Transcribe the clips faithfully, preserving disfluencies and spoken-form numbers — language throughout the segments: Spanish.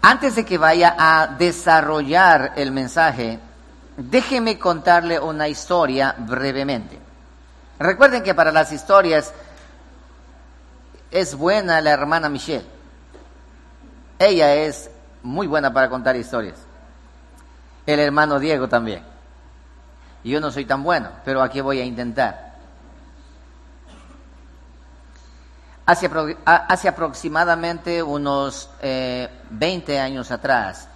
Antes de que vaya a desarrollar el mensaje, déjeme contarle una historia brevemente. Recuerden que para las historias es buena la hermana Michelle. Ella es muy buena para contar historias. El hermano Diego también. Yo no soy tan bueno, pero aquí voy a intentar. Hace, hace aproximadamente unos eh, veinte años atrás,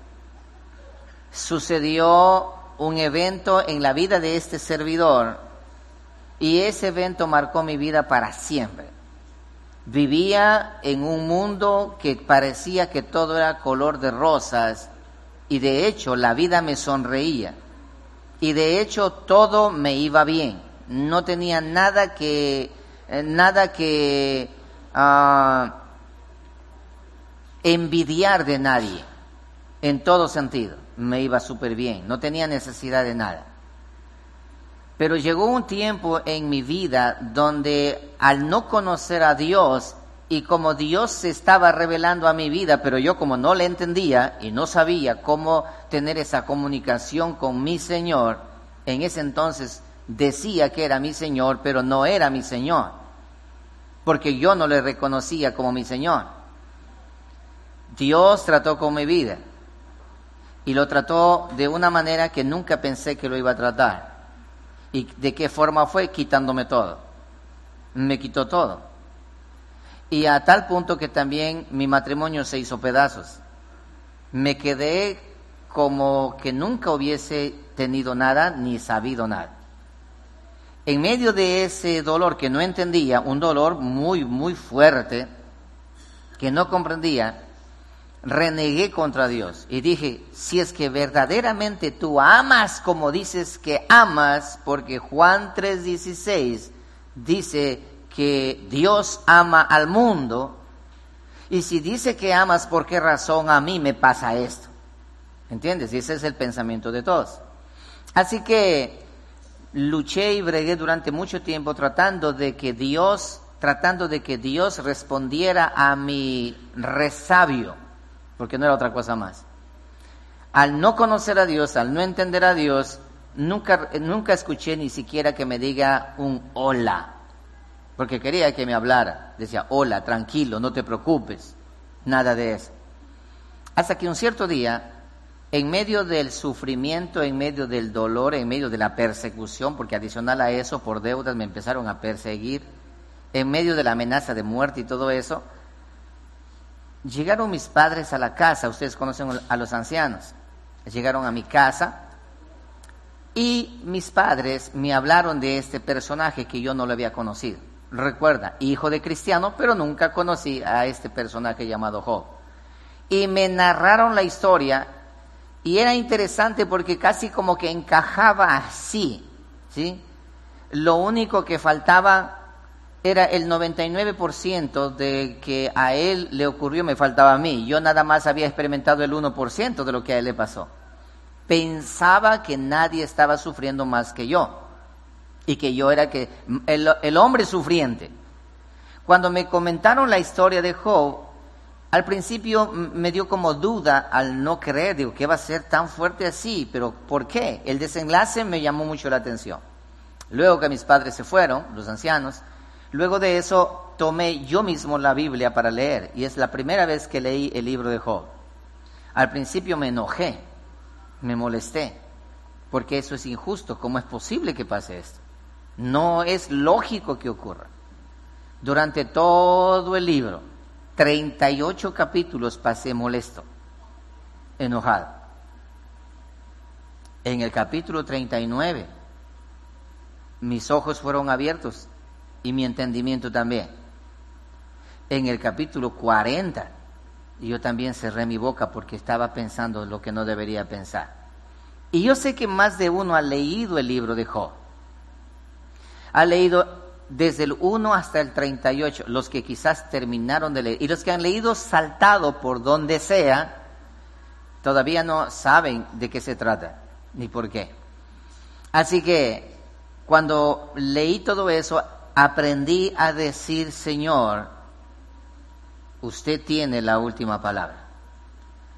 sucedió un evento en la vida de este servidor y ese evento marcó mi vida para siempre. Vivía en un mundo que parecía que todo era color de rosas y de hecho la vida me sonreía y de hecho todo me iba bien. No tenía nada que, nada que uh, envidiar de nadie en todo sentido. Me iba súper bien, no tenía necesidad de nada. Pero llegó un tiempo en mi vida donde al no conocer a Dios y como Dios se estaba revelando a mi vida, pero yo como no le entendía y no sabía cómo tener esa comunicación con mi Señor, en ese entonces decía que era mi Señor, pero no era mi Señor, porque yo no le reconocía como mi Señor. Dios trató con mi vida y lo trató de una manera que nunca pensé que lo iba a tratar. ¿Y de qué forma fue? Quitándome todo. Me quitó todo. Y a tal punto que también mi matrimonio se hizo pedazos. Me quedé como que nunca hubiese tenido nada ni sabido nada. En medio de ese dolor que no entendía, un dolor muy, muy fuerte, que no comprendía, renegué contra Dios y dije, si es que verdaderamente tú amas como dices que amas, porque Juan tres dieciséis dice que Dios ama al mundo, y si dice que amas, ¿por qué razón a mí me pasa esto? ¿Entiendes? Y ese es el pensamiento de todos. Así que luché y bregué durante mucho tiempo tratando de que Dios, tratando de que Dios respondiera a mi resabio, porque no era otra cosa más. Al no conocer a Dios, al no entender a Dios, nunca, nunca escuché ni siquiera que me diga un hola, porque quería que me hablara. Decía, hola, tranquilo, no te preocupes, nada de eso. Hasta que un cierto día, en medio del sufrimiento, en medio del dolor, en medio de la persecución, porque adicional a eso, por deudas me empezaron a perseguir, en medio de la amenaza de muerte y todo eso, llegaron mis padres a la casa. Ustedes conocen a los ancianos. Llegaron a mi casa y mis padres me hablaron de este personaje que yo no lo había conocido. Recuerda, hijo de cristiano, pero nunca conocí a este personaje llamado Job. Y me narraron la historia y era interesante porque casi como que encajaba así, ¿sí? Lo único que faltaba era el noventa y nueve por ciento de que a él le ocurrió, me faltaba a mí. Yo nada más había experimentado el uno por ciento de lo que a él le pasó. Pensaba que nadie estaba sufriendo más que yo. Y que yo era que el, el hombre sufriente. Cuando me comentaron la historia de Job, al principio me dio como duda al no creer. Digo, ¿qué va a ser tan fuerte así? ¿Pero por qué? El desenlace me llamó mucho la atención. Luego que mis padres se fueron, los ancianos, luego de eso tomé yo mismo la Biblia para leer, y es la primera vez que leí el libro de Job. Al principio me enojé, me molesté, porque eso es injusto. ¿Cómo es posible que pase esto? No es lógico que ocurra. Durante todo el libro, treinta y ocho capítulos, pasé molesto, enojado. En el capítulo treinta y nueve, mis ojos fueron abiertos y mi entendimiento también. En el capítulo cuarenta, yo también cerré mi boca porque estaba pensando lo que no debería pensar. Y yo sé que más de uno ha leído el libro de Job. Ha leído desde el uno hasta el treinta y ocho, los que quizás terminaron de leer. Y los que han leído saltado por donde sea, todavía no saben de qué se trata, ni por qué. Así que, cuando leí todo eso, aprendí a decir, Señor, usted tiene la última palabra.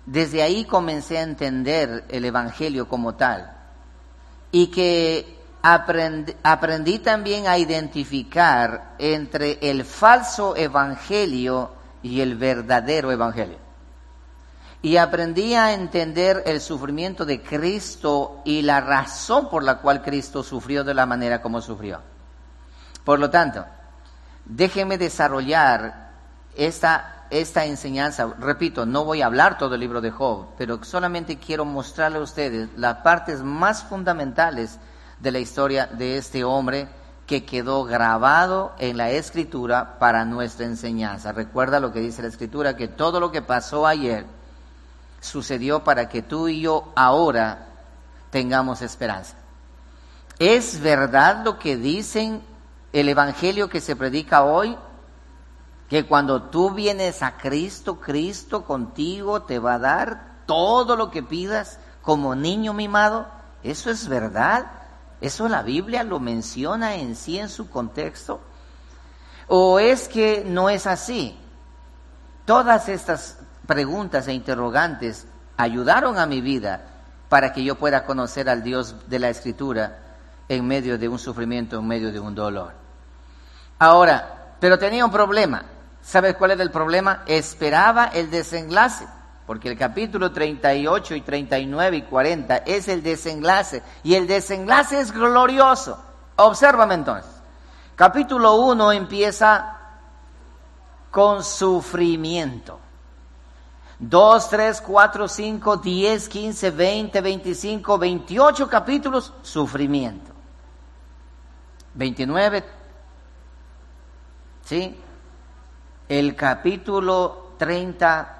desde ahí comencé a entender el Evangelio como tal. Y que aprendí, aprendí también a identificar entre el falso Evangelio y el verdadero Evangelio. Y aprendí a entender el sufrimiento de Cristo y la razón por la cual Cristo sufrió de la manera como sufrió. Por lo tanto, déjenme desarrollar esta, esta enseñanza. Repito, no voy a hablar todo el libro de Job, pero solamente quiero mostrarle a ustedes las partes más fundamentales de la historia de este hombre que quedó grabado en la Escritura para nuestra enseñanza. Recuerda lo que dice la Escritura, que todo lo que pasó ayer sucedió para que tú y yo ahora tengamos esperanza. ¿Es verdad lo que dicen el Evangelio que se predica hoy? Que cuando tú vienes a Cristo, Cristo contigo te va a dar todo lo que pidas como niño mimado. ¿Eso es verdad? ¿Eso la Biblia lo menciona en sí en su contexto? ¿O es que no es así? Todas estas preguntas e interrogantes ayudaron a mi vida para que yo pueda conocer al Dios de la Escritura en medio de un sufrimiento, en medio de un dolor. Ahora, pero tenía un problema. ¿Sabes cuál era el problema? Esperaba el desenlace, porque el capítulo treinta y ocho y treinta y nueve y cuarenta es el desenlace, y el desenlace es glorioso. Obsérvame entonces. Capítulo uno empieza con sufrimiento. dos, tres, cuatro, cinco, diez, quince, veinte, veinticinco, veintiocho capítulos, sufrimiento. veintinueve, ¿sí? El capítulo treinta,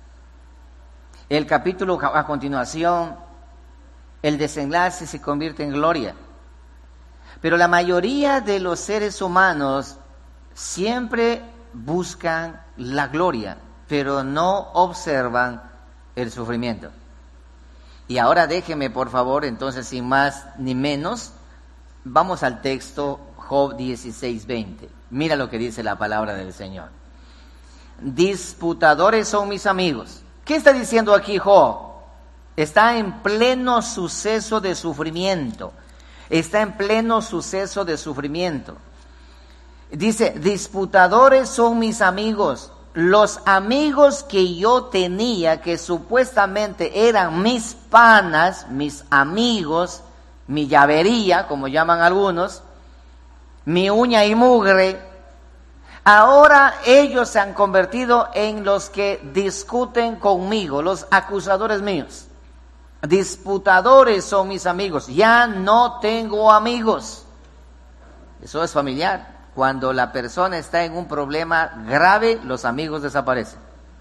el capítulo a continuación, el desenlace se convierte en gloria. Pero la mayoría de los seres humanos siempre buscan la gloria, pero no observan el sufrimiento. Y ahora déjeme, por favor, entonces, sin más ni menos, vamos al texto Job dieciséis, veinte. Mira lo que dice la palabra del Señor. Disputadores son mis amigos. ¿Qué está diciendo aquí Job? Está en pleno suceso de sufrimiento. Está en pleno suceso de sufrimiento. Dice, disputadores son mis amigos. Los amigos que yo tenía, que supuestamente eran mis panas, mis amigos, mi llavería, como llaman algunos, mi uña y mugre, ahora ellos se han convertido en los que discuten conmigo, los acusadores míos. Disputadores son mis amigos. Ya no tengo amigos. Eso es familiar. Cuando la persona está en un problema grave, los amigos desaparecen.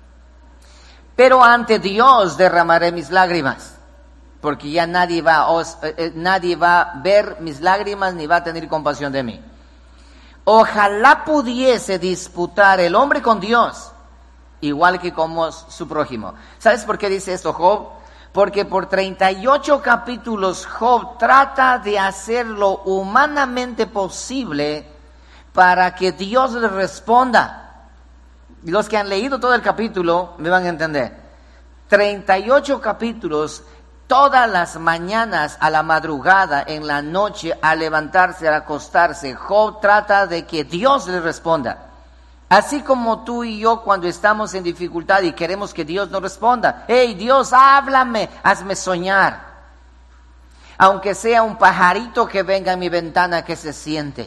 Pero ante Dios derramaré mis lágrimas, porque ya nadie va, a, eh, nadie va a ver mis lágrimas ni va a tener compasión de mí. Ojalá pudiese disputar el hombre con Dios, igual que como su prójimo. ¿Sabes por qué dice esto Job? Porque por treinta y ocho capítulos Job trata de hacer lo humanamente posible para que Dios le responda. Los que han leído todo el capítulo me van a entender. treinta y ocho capítulos, todas las mañanas, a la madrugada, en la noche, al levantarse, al acostarse, Job trata de que Dios le responda. Así como tú y yo cuando estamos en dificultad y queremos que Dios nos responda. ¡Hey, Dios, háblame! Hazme soñar. Aunque sea un pajarito que venga a mi ventana que se siente.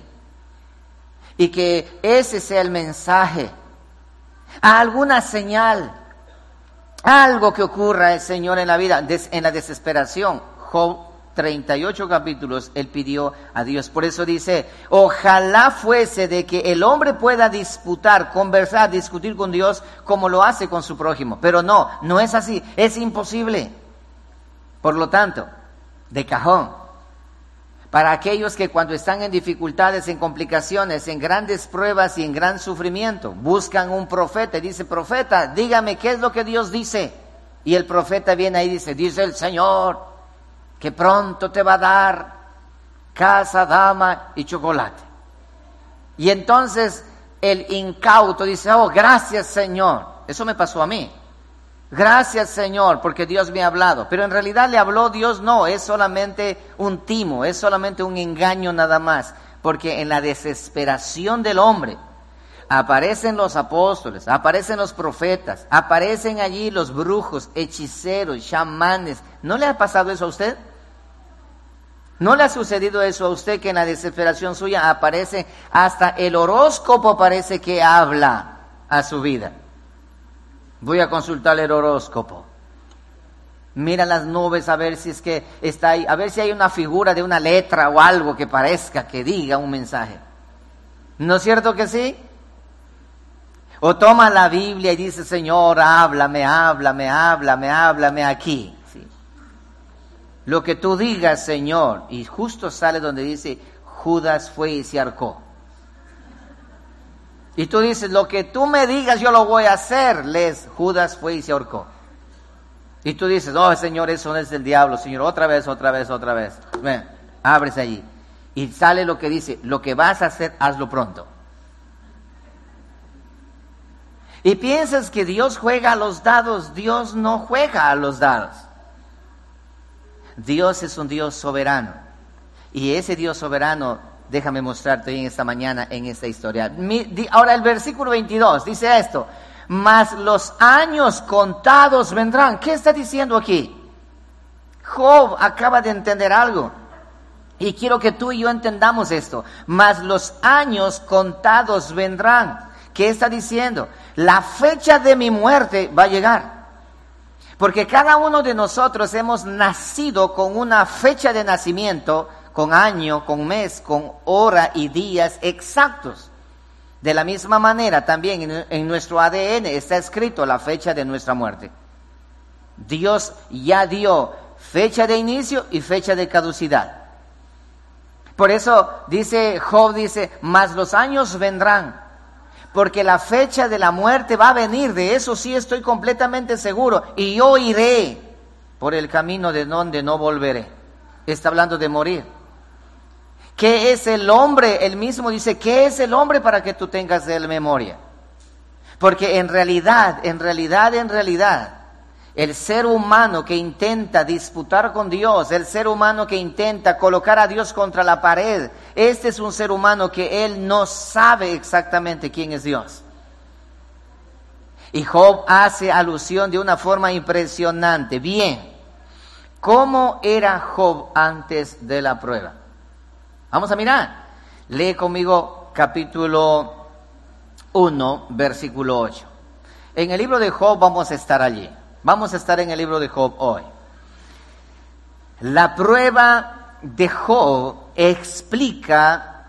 Y que ese sea el mensaje. Alguna señal. Algo que ocurra, Señor, en la vida, des, en la desesperación. Job, treinta y ocho capítulos, él pidió a Dios. Por eso dice, ojalá fuese de que el hombre pueda disputar, conversar, discutir con Dios como lo hace con su prójimo. Pero no, no es así, es imposible. Por lo tanto, de cajón, para aquellos que cuando están en dificultades, en complicaciones, en grandes pruebas y en gran sufrimiento, buscan un profeta y dice, profeta, dígame qué es lo que Dios dice. Y el profeta viene ahí y dice, dice el Señor que pronto te va a dar casa, dama y chocolate. Y entonces el incauto dice, oh, gracias Señor. Eso me pasó a mí. Gracias, Señor, porque Dios me ha hablado. Pero en realidad le habló Dios, no, es solamente un timo, es solamente un engaño nada más. Porque en la desesperación del hombre aparecen los apóstoles, aparecen los profetas, aparecen allí los brujos, hechiceros, chamanes. ¿No le ha pasado eso a usted? ¿No le ha sucedido eso a usted, que en la desesperación suya aparece, hasta el horóscopo parece que habla a su vida? Voy a consultar el horóscopo. Mira las nubes a ver si es que está ahí, a ver si hay una figura de una letra o algo que parezca que diga un mensaje. ¿No es cierto que sí? O toma la Biblia y dice, Señor, háblame, háblame, háblame, háblame aquí. ¿Sí? Lo que tú digas, Señor. Y justo sale donde dice, Judas fue y se ahorcó. Y tú dices, lo que tú me digas yo lo voy a hacer. Les, Judas fue y se ahorcó. Y tú dices, no, Señor, eso no es del diablo, Señor, otra vez, otra vez, otra vez. Ven, ábrese allí. Y sale lo que dice, lo que vas a hacer, hazlo pronto. Y piensas que Dios juega a los dados. Dios no juega a los dados. Dios es un Dios soberano. Y ese Dios soberano, déjame mostrarte hoy en esta mañana, en esta historia. Ahora el versículo veintidós dice esto. Mas los años contados vendrán. ¿Qué está diciendo aquí? Job acaba de entender algo. Y quiero que tú y yo entendamos esto. Mas los años contados vendrán. ¿Qué está diciendo? La fecha de mi muerte va a llegar. Porque cada uno de nosotros hemos nacido con una fecha de nacimiento, con año, con mes, con hora y días exactos. De la misma manera, también en, en nuestro A D N está escrito la fecha de nuestra muerte. Dios ya dio fecha de inicio y fecha de caducidad. Por eso dice Job, dice, mas los años vendrán. Porque la fecha de la muerte va a venir, de eso sí estoy completamente seguro. Y yo iré por el camino de donde no volveré. Está hablando de morir. ¿Qué es el hombre? Él mismo dice, ¿qué es el hombre para que tú tengas de él memoria? Porque en realidad, en realidad, en realidad, el ser humano que intenta disputar con Dios, el ser humano que intenta colocar a Dios contra la pared, este es un ser humano que él no sabe exactamente quién es Dios. Y Job hace alusión de una forma impresionante. Bien, ¿cómo era Job antes de la prueba? Vamos a mirar. Lee conmigo capítulo uno, versículo ocho. En el libro de Job vamos a estar allí. Vamos a estar en el libro de Job hoy. La prueba de Job explica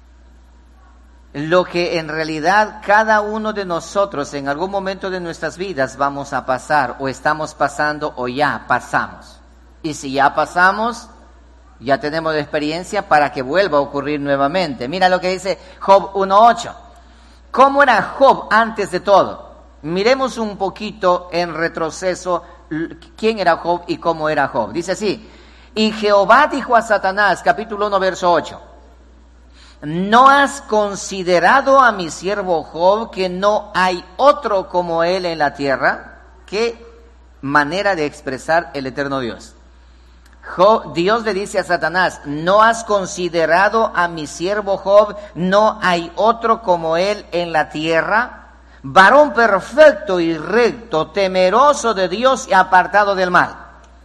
lo que en realidad cada uno de nosotros en algún momento de nuestras vidas vamos a pasar, o estamos pasando, o ya pasamos. Y si ya pasamos, ya tenemos experiencia para que vuelva a ocurrir nuevamente. Mira lo que dice Job uno ocho. ¿Cómo era Job antes de todo? Miremos un poquito en retroceso quién era Job y cómo era Job. Dice así, y Jehová dijo a Satanás, capítulo uno, verso ocho, ¿no has considerado a mi siervo Job, que no hay otro como él en la tierra? Qué manera de expresar el eterno Dios. Job, Dios le dice a Satanás, ¿no has considerado a mi siervo Job? ¿No hay otro como él en la tierra? Varón perfecto y recto, temeroso de Dios y apartado del mal.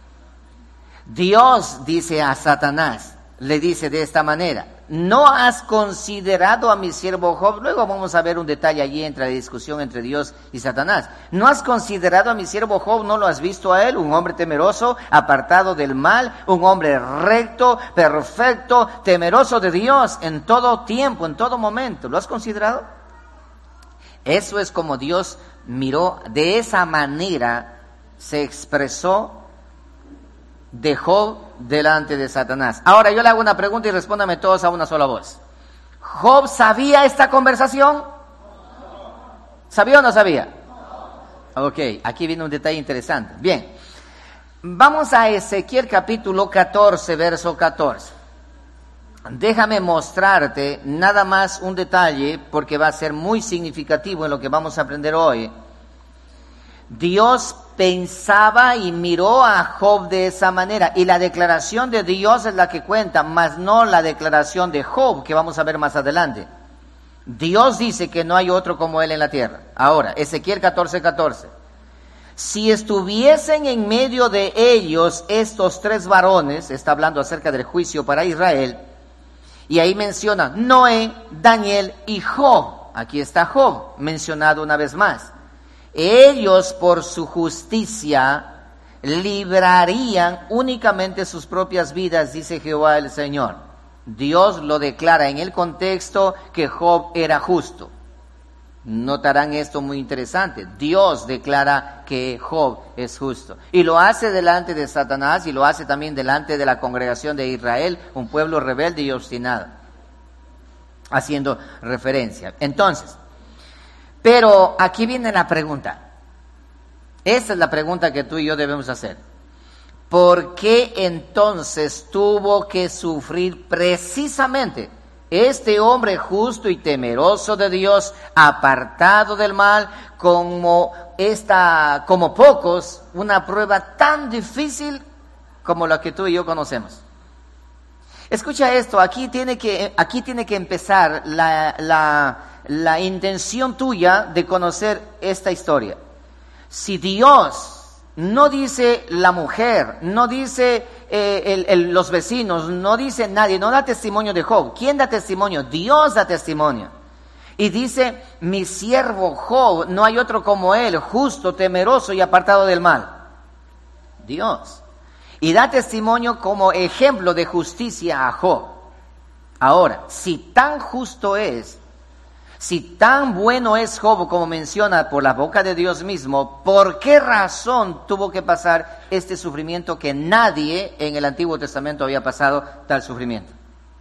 Dios dice a Satanás, le dice de esta manera, ¿no has considerado a mi siervo Job? Luego vamos a ver un detalle allí entre la discusión entre Dios y Satanás. ¿No has considerado a mi siervo Job? ¿No lo has visto a él? Un hombre temeroso, apartado del mal, un hombre recto, perfecto, temeroso de Dios en todo tiempo, en todo momento. ¿Lo has considerado? Eso es como Dios miró, de esa manera se expresó de Job delante de Satanás. Ahora yo le hago una pregunta y respóndame todos a una sola voz. ¿Job sabía esta conversación? ¿Sabía o no sabía? Ok, aquí viene un detalle interesante. Bien, vamos a Ezequiel capítulo catorce, verso catorce. Déjame mostrarte nada más un detalle, porque va a ser muy significativo en lo que vamos a aprender hoy. Dios pensaba y miró a Job de esa manera. Y la declaración de Dios es la que cuenta, más no la declaración de Job, que vamos a ver más adelante. Dios dice que no hay otro como él en la tierra. Ahora, Ezequiel catorce, catorce. Si estuviesen en medio de ellos estos tres varones, está hablando acerca del juicio para Israel, y ahí menciona Noé, Daniel y Job. Aquí está Job, mencionado una vez más. Ellos por su justicia librarían únicamente sus propias vidas, dice Jehová el Señor. Dios lo declara en el contexto que Job era justo. Notarán esto muy interesante. Dios declara que Job es justo. Y lo hace delante de Satanás y lo hace también delante de la congregación de Israel, un pueblo rebelde y obstinado. Haciendo referencia. Entonces, pero aquí viene la pregunta. Esa es la pregunta que tú y yo debemos hacer. ¿Por qué entonces tuvo que sufrir precisamente este hombre justo y temeroso de Dios, apartado del mal, como esta, como pocos, una prueba tan difícil como la que tú y yo conocemos? Escucha esto, aquí tiene que, aquí tiene que empezar la, la, la intención tuya de conocer esta historia. Si Dios no dice la mujer, no dice eh, el, el, los vecinos, no dice nadie, no da testimonio de Job. ¿Quién da testimonio? Dios da testimonio. Y dice, mi siervo Job, no hay otro como él, justo, temeroso y apartado del mal. Dios. Y da testimonio como ejemplo de justicia a Job. Ahora, si tan justo es, si tan bueno es Job como menciona por la boca de Dios mismo, ¿por qué razón tuvo que pasar este sufrimiento que nadie en el Antiguo Testamento había pasado tal sufrimiento?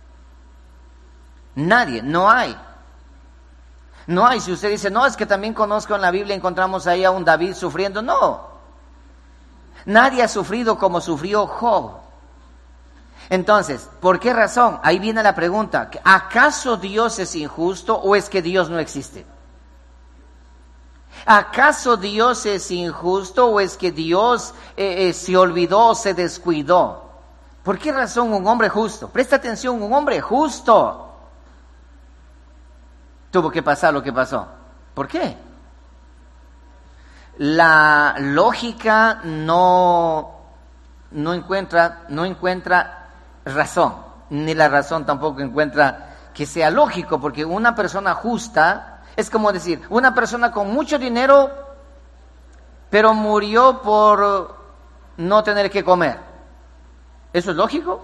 Nadie, no hay. No hay. Si usted dice, no, es que también conozco en la Biblia, encontramos ahí a un David sufriendo. No. Nadie ha sufrido como sufrió Job. Entonces, ¿por qué razón? Ahí viene la pregunta. ¿Acaso Dios es injusto o es que Dios no existe? ¿Acaso Dios es injusto o es que Dios eh, eh, se olvidó o se descuidó? ¿Por qué razón un hombre justo? Presta atención, un hombre justo tuvo que pasar lo que pasó. ¿Por qué? La lógica no, no encuentra, no encuentra razón, ni la razón tampoco encuentra que sea lógico, porque una persona justa es como decir, una persona con mucho dinero, pero murió por no tener que comer. ¿Eso es lógico?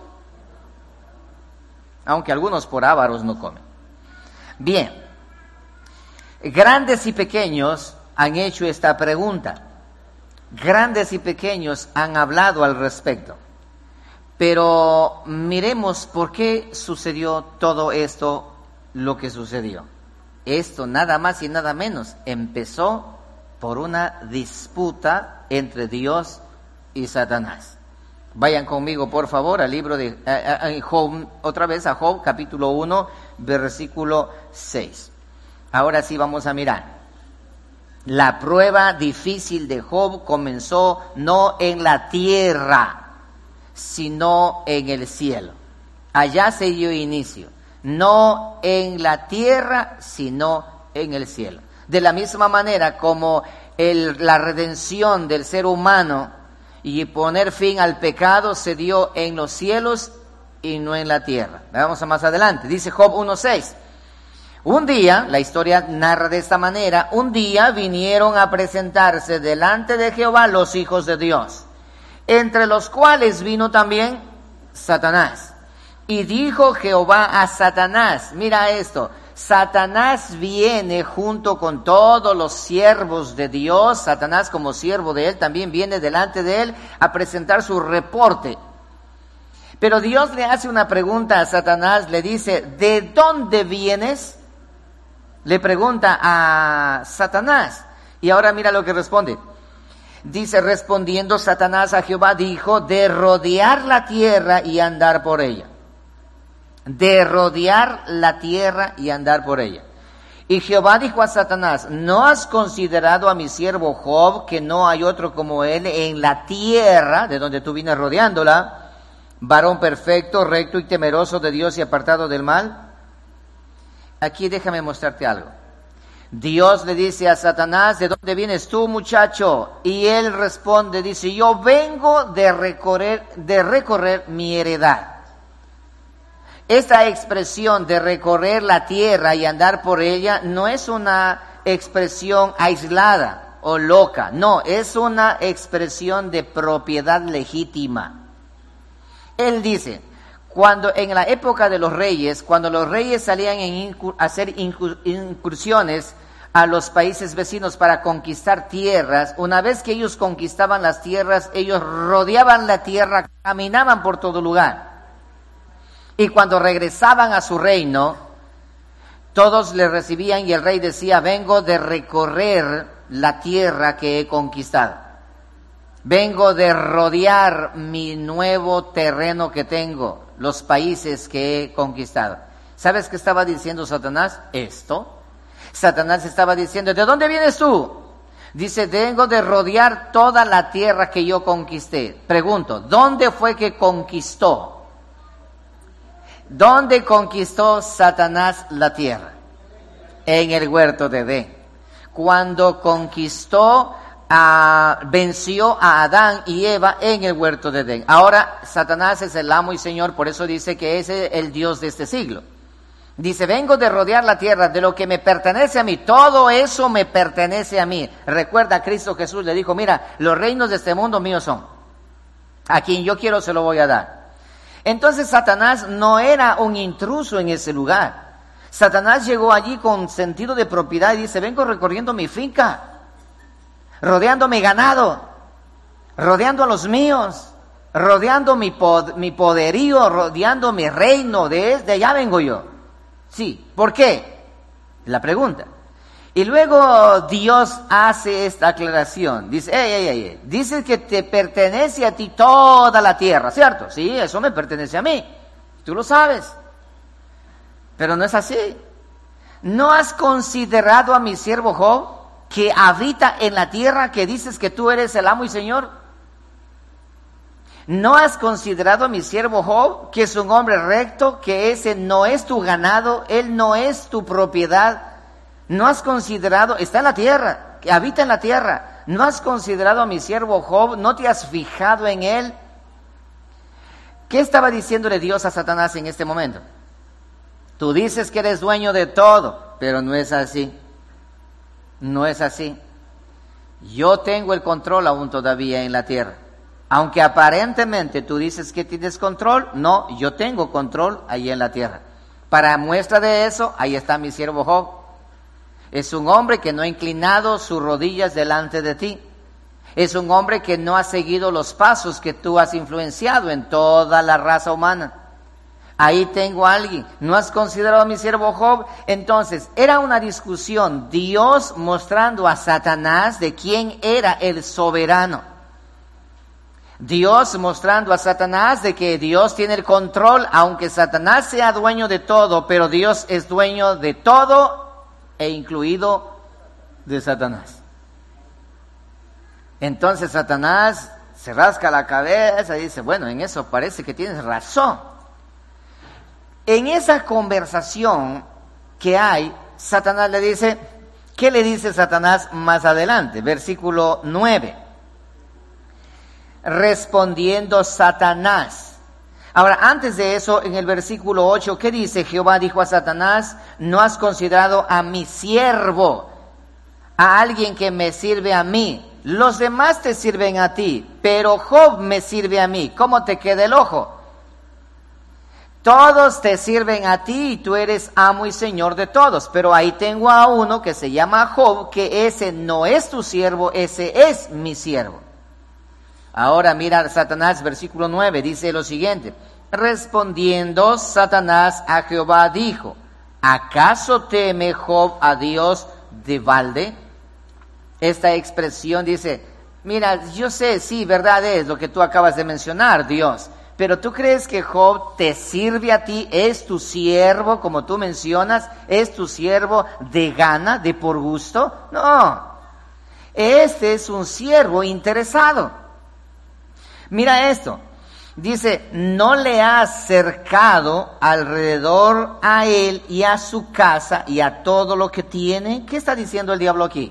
Aunque algunos por ávaros no comen. Bien, grandes y pequeños han hecho esta pregunta. Grandes y pequeños han hablado al respecto. Pero miremos por qué sucedió todo esto, lo que sucedió. Esto nada más y nada menos empezó por una disputa entre Dios y Satanás. Vayan conmigo, por favor, al libro de a, a, a Job, otra vez a Job, capítulo uno, versículo seis. Ahora sí vamos a mirar. La prueba difícil de Job comenzó no en la tierra, sino en el cielo. Allá se dio inicio. No en la tierra, sino en el cielo. De la misma manera como el, la redención del ser humano y poner fin al pecado se dio en los cielos y no en la tierra. Vamos a más adelante. Dice Job uno seis. Un día, la historia narra de esta manera, un día vinieron a presentarse delante de Jehová los hijos de Dios, entre los cuales vino también Satanás. Y dijo Jehová a Satanás, mira esto, Satanás viene junto con todos los siervos de Dios, Satanás como siervo de él también viene delante de él a presentar su reporte. Pero Dios le hace una pregunta a Satanás, le dice, ¿de dónde vienes? Le pregunta a Satanás. Y ahora mira lo que responde. Dice, respondiendo Satanás a Jehová, dijo, de rodear la tierra y andar por ella. De rodear la tierra y andar por ella. Y Jehová dijo a Satanás, ¿no has considerado a mi siervo Job, que no hay otro como él en la tierra, de donde tú vienes rodeándola, varón perfecto, recto y temeroso de Dios y apartado del mal? Aquí déjame mostrarte algo. Dios le dice a Satanás, ¿de dónde vienes tú, muchacho? Y él responde, dice, yo vengo de recorrer, de recorrer mi heredad. Esta expresión de recorrer la tierra y andar por ella no es una expresión aislada o loca, no, es una expresión de propiedad legítima. Él dice, cuando en la época de los reyes, cuando los reyes salían a hacer incursiones a los países vecinos para conquistar tierras, una vez que ellos conquistaban las tierras, ellos rodeaban la tierra, caminaban por todo lugar. Y cuando regresaban a su reino, todos le recibían y el rey decía, vengo de recorrer la tierra que he conquistado. Vengo de rodear mi nuevo terreno que tengo, los países que he conquistado. ¿Sabes qué estaba diciendo Satanás? Esto. Satanás estaba diciendo, ¿de dónde vienes tú? Dice, vengo de rodear toda la tierra que yo conquisté. Pregunto, ¿dónde fue que conquistó? ¿Dónde conquistó Satanás la tierra? En el huerto de Edén. Cuando conquistó, uh, venció a Adán y Eva en el huerto de Edén. Ahora Satanás es el amo y señor, por eso dice que es el Dios de este siglo. Dice, vengo de rodear la tierra de lo que me pertenece a mí. Todo eso me pertenece a mí. Recuerda, Cristo Jesús le dijo, mira, los reinos de este mundo míos son. A quien yo quiero se lo voy a dar. Entonces Satanás no era un intruso en ese lugar. Satanás llegó allí con sentido de propiedad y dice, vengo recorriendo mi finca, rodeando mi ganado, rodeando a los míos, rodeando mi, pod- mi poderío, rodeando mi reino, de, de allá vengo yo. Sí, ¿por qué? La pregunta. Y luego Dios hace esta aclaración. Dice, ey, ey, ey, dice que te pertenece a ti toda la tierra, ¿cierto? Sí, eso me pertenece a mí. Tú lo sabes. Pero no es así. ¿No has considerado a mi siervo Job, que habita en la tierra, que dices que tú eres el amo y señor? ¿No has considerado a mi siervo Job, que es un hombre recto, que ese no es tu ganado, él no es tu propiedad? ¿No has considerado, está en la tierra, que habita en la tierra, no has considerado a mi siervo Job, no te has fijado en él? ¿Qué estaba diciéndole Dios a Satanás en este momento? Tú dices que eres dueño de todo, pero no es así, no es así. Yo tengo el control aún todavía en la tierra. Aunque aparentemente tú dices que tienes control, no, yo tengo control ahí en la tierra. Para muestra de eso, ahí está mi siervo Job. Es un hombre que no ha inclinado sus rodillas delante de ti. Es un hombre que no ha seguido los pasos que tú has influenciado en toda la raza humana. Ahí tengo a alguien. ¿No has considerado a mi siervo Job? Entonces, era una discusión. Dios mostrando a Satanás de quién era el soberano. Dios mostrando a Satanás de que Dios tiene el control, aunque Satanás sea dueño de todo, pero Dios es dueño de todo e incluido de Satanás. Entonces Satanás se rasca la cabeza y dice, bueno, en eso parece que tienes razón. En esa conversación que hay, Satanás le dice, ¿qué le dice Satanás más adelante? Versículo nueve. Respondiendo Satanás. Ahora, antes de eso, en el versículo ocho, ¿qué dice? Jehová dijo a Satanás, ¿no has considerado a mi siervo, a alguien que me sirve a mí? Los demás te sirven a ti, pero Job me sirve a mí. ¿Cómo te queda el ojo? Todos te sirven a ti y tú eres amo y señor de todos, pero ahí tengo a uno que se llama Job, que ese no es tu siervo, ese es mi siervo. Ahora mira Satanás, versículo nueve, dice lo siguiente. Respondiendo Satanás a Jehová dijo, ¿acaso teme Job a Dios de balde? Esta expresión dice, mira, yo sé, sí, verdad es lo que tú acabas de mencionar, Dios, Pero ¿tú crees que Job te sirve a ti? ¿Es tu siervo, como tú mencionas? ¿Es tu siervo de gana, de por gusto? No. Este es un siervo interesado. Mira esto. Dice, no le has cercado alrededor a él y a su casa y a todo lo que tiene. ¿Qué está diciendo el diablo aquí?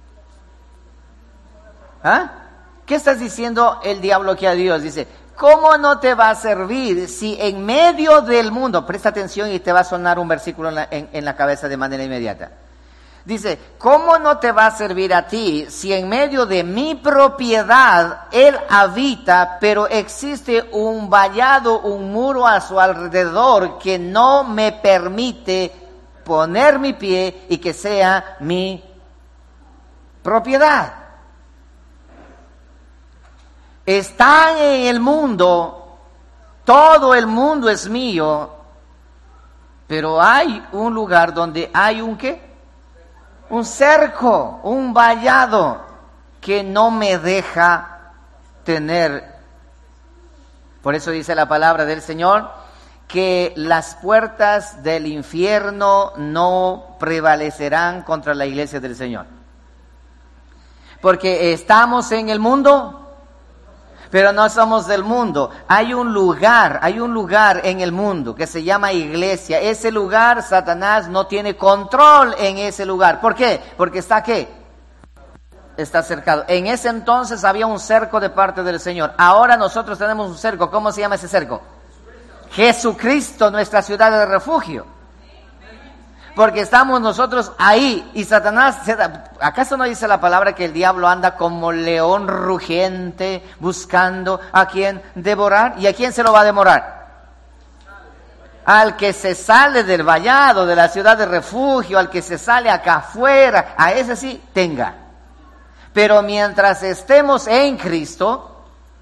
¿Ah? ¿Qué estás diciendo el diablo aquí a Dios? Dice, ¿cómo no te va a servir si en medio del mundo, presta atención y te va a sonar un versículo en la, en, en la cabeza de manera inmediata. Dice, ¿cómo no te va a servir a ti si en medio de mi propiedad él habita, pero existe un vallado, un muro a su alrededor que no me permite poner mi pie y que sea mi propiedad? Están en el mundo, todo el mundo es mío, pero hay un lugar donde hay un ¿qué? Un cerco, un vallado que no me deja tener. Por eso dice la palabra del Señor que las puertas del infierno no prevalecerán contra la iglesia del Señor. Porque estamos en el mundo, pero no somos del mundo. Hay un lugar, hay un lugar en el mundo que se llama iglesia. Ese lugar, Satanás no tiene control en ese lugar. ¿Por qué? Porque está ¿qué? Está cercado. En ese entonces había un cerco de parte del Señor. Ahora nosotros tenemos un cerco. ¿Cómo se llama ese cerco? Jesucristo, nuestra ciudad de refugio. Porque estamos nosotros ahí y Satanás, ¿acaso no dice la palabra que el diablo anda como león rugiente buscando a quien devorar? ¿Y a quién se lo va a devorar? Al que se sale del vallado, de la ciudad de refugio, al que se sale acá afuera, a ese sí tenga. Pero mientras estemos en Cristo,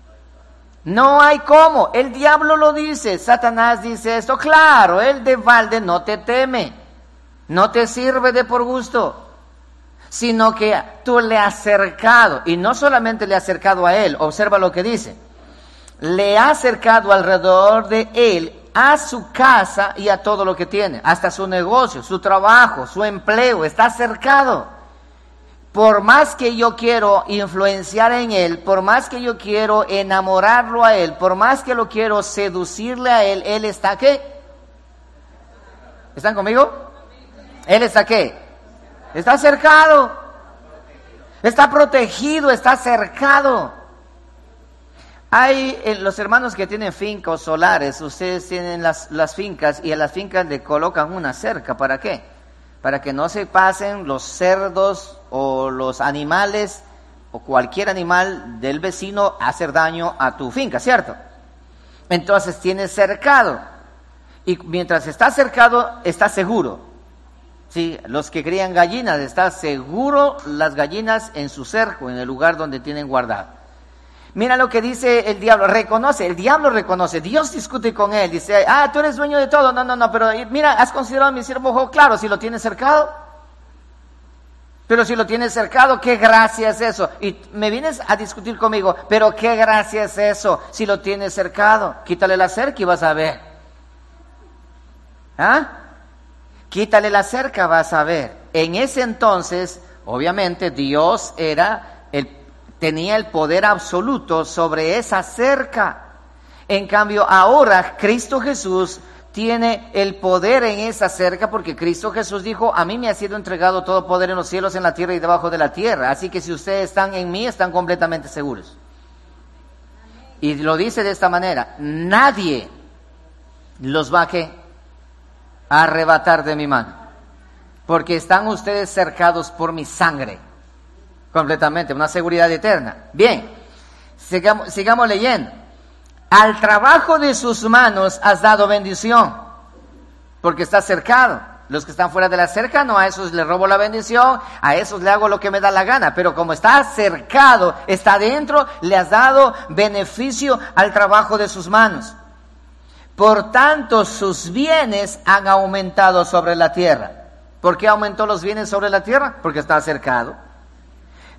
no hay cómo. El diablo lo dice, Satanás dice esto, claro, él de balde no te teme. No te sirve de por gusto, sino que tú le has cercado, y no solamente le has cercado a él, observa lo que dice, le has cercado alrededor de él, a su casa y a todo lo que tiene, hasta su negocio, su trabajo, su empleo, está cercado. Por más que yo quiero influenciar en él, por más que yo quiero enamorarlo a él, por más que lo quiero seducirle a él, él está ¿qué? ¿Están conmigo? Él está ¿qué? Está cercado. Está protegido, está cercado. Hay eh, los hermanos que tienen fincas solares, ustedes tienen las, las fincas y a las fincas le colocan una cerca. ¿Para qué? Para que no se pasen los cerdos o los animales o cualquier animal del vecino a hacer daño a tu finca, ¿cierto? Entonces tienes cercado. Y mientras está cercado, está seguro. Sí, los que crían gallinas, está seguro las gallinas en su cerco, en el lugar donde tienen guardado. Mira lo que dice el diablo, reconoce, el diablo reconoce, Dios discute con él, dice, ah, tú eres dueño de todo, no, no, no, pero mira, ¿has considerado a mi siervo Job? Claro, si lo tienes cercado, pero si lo tienes cercado, ¿qué gracia es eso? Y me vienes a discutir conmigo, pero ¿qué gracia es eso si lo tienes cercado? Quítale la cerca y vas a ver. ¿Ah? Quítale la cerca, vas a ver. En ese entonces, obviamente, Dios era el, tenía el poder absoluto sobre esa cerca. En cambio, ahora Cristo Jesús tiene el poder en esa cerca, porque Cristo Jesús dijo, a mí me ha sido entregado todo poder en los cielos, en la tierra y debajo de la tierra. Así que si ustedes están en mí, están completamente seguros. Y lo dice de esta manera, nadie los va a ¿qué? A arrebatar de mi mano, porque están ustedes cercados por mi sangre, completamente, una seguridad eterna. Bien, sigamos, sigamos leyendo. Al trabajo de sus manos has dado bendición, porque está cercado. Los que están fuera de la cerca, no, a esos les robo la bendición, a esos le hago lo que me da la gana, pero como está cercado, está dentro, le has dado beneficio al trabajo de sus manos. Por tanto, sus bienes han aumentado sobre la tierra. ¿Por qué aumentó los bienes sobre la tierra? Porque está cercado.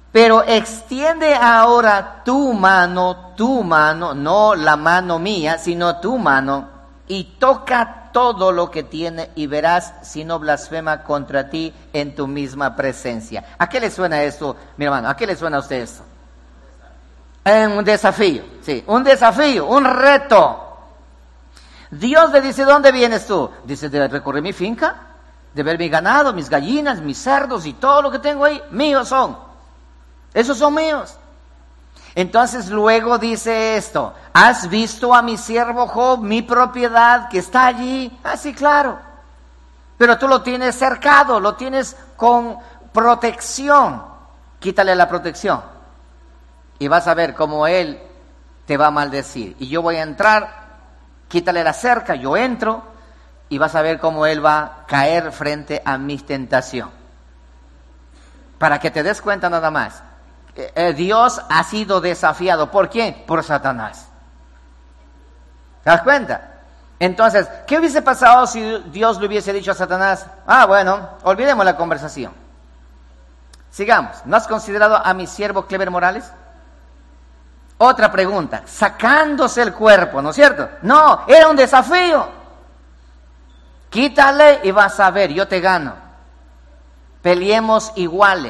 Pero extiende ahora tu mano, tu mano, no la mano mía, sino tu mano, y toca todo lo que tiene y verás si no blasfema contra ti en tu misma presencia. ¿A qué le suena esto, mi hermano? ¿A qué le suena a usted esto? Eh, un desafío, sí, un desafío, un reto. Dios le dice, ¿dónde vienes tú? Dice, de recorrer mi finca, de ver mi ganado, mis gallinas, mis cerdos y todo lo que tengo ahí, míos son. Esos son míos. Entonces luego dice esto, ¿has visto a mi siervo Job, mi propiedad que está allí? Ah, sí, claro. Pero tú lo tienes cercado, lo tienes con protección. Quítale la protección. Y vas a ver cómo él te va a maldecir. Y yo voy a entrar, quítale la cerca, yo entro, y vas a ver cómo él va a caer frente a mi tentación. Para que te des cuenta nada más. Eh, Dios ha sido desafiado. ¿Por quién? Por Satanás. ¿Te das cuenta? Entonces, ¿qué hubiese pasado si Dios le hubiese dicho a Satanás? Ah, bueno, olvidemos la conversación. Sigamos. ¿No has considerado a mi siervo Clever Morales? Otra pregunta. Sacándose el cuerpo, ¿no es cierto? No, era un desafío. Quítale y vas a ver, yo te gano. Peleemos iguales.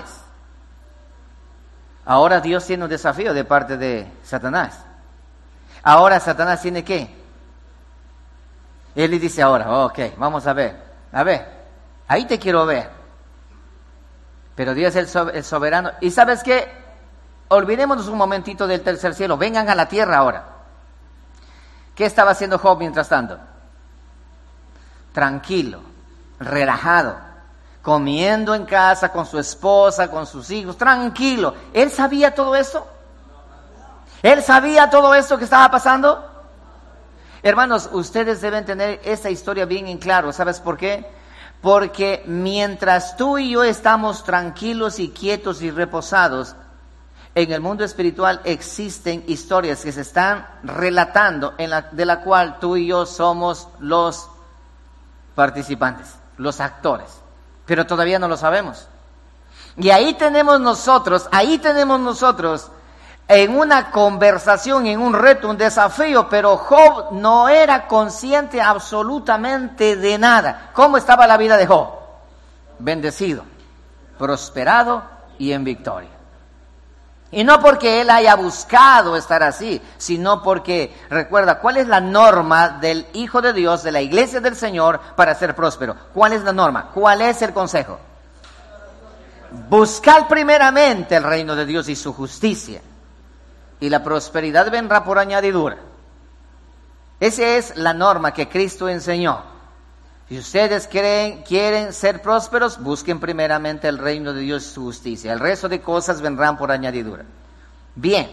Ahora Dios tiene un desafío de parte de Satanás. Ahora Satanás tiene ¿qué? Él le dice ahora, ok, vamos a ver. A ver, ahí te quiero ver. Pero Dios es el soberano. ¿Y sabes qué? Olvidémonos un momentito del tercer cielo. Vengan a la tierra ahora. ¿Qué estaba haciendo Job mientras tanto? Tranquilo, relajado. Comiendo en casa con su esposa, con sus hijos, tranquilo. ¿Él sabía todo esto? ¿Él sabía todo esto que estaba pasando? Hermanos, ustedes deben tener esta historia bien en claro. ¿Sabes por qué? Porque mientras tú y yo estamos tranquilos y quietos y reposados, en el mundo espiritual existen historias que se están relatando, en la, de la cual tú y yo somos los participantes, los actores. Pero todavía no lo sabemos. Y ahí tenemos nosotros, ahí tenemos nosotros en una conversación, en un reto, un desafío, pero Job no era consciente absolutamente de nada. ¿Cómo estaba la vida de Job? Bendecido, prosperado y en victoria. Y no porque él haya buscado estar así, sino porque, recuerda, ¿cuál es la norma del Hijo de Dios, de la Iglesia del Señor, para ser próspero? ¿Cuál es la norma? ¿Cuál es el consejo? Buscar primeramente el reino de Dios y su justicia, y la prosperidad vendrá por añadidura. Esa es la norma que Cristo enseñó. Si ustedes quieren, quieren ser prósperos, busquen primeramente el reino de Dios y su justicia. El resto de cosas vendrán por añadidura. Bien.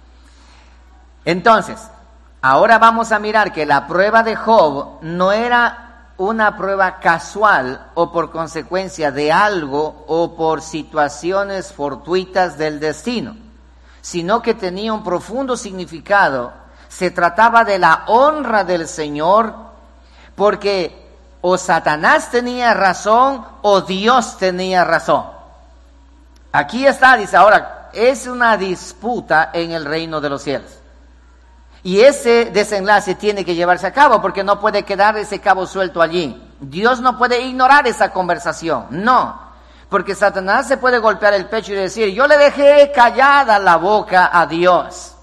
Entonces, ahora vamos a mirar que la prueba de Job no era una prueba casual o por consecuencia de algo o por situaciones fortuitas del destino, sino que tenía un profundo significado. Se trataba de la honra del Señor, porque o Satanás tenía razón o Dios tenía razón. Aquí está, dice, ahora, es una disputa en el reino de los cielos. Y ese desenlace tiene que llevarse a cabo, porque no puede quedar ese cabo suelto allí. Dios no puede ignorar esa conversación, no. Porque Satanás se puede golpear el pecho y decir, yo le dejé callada la boca a Dios.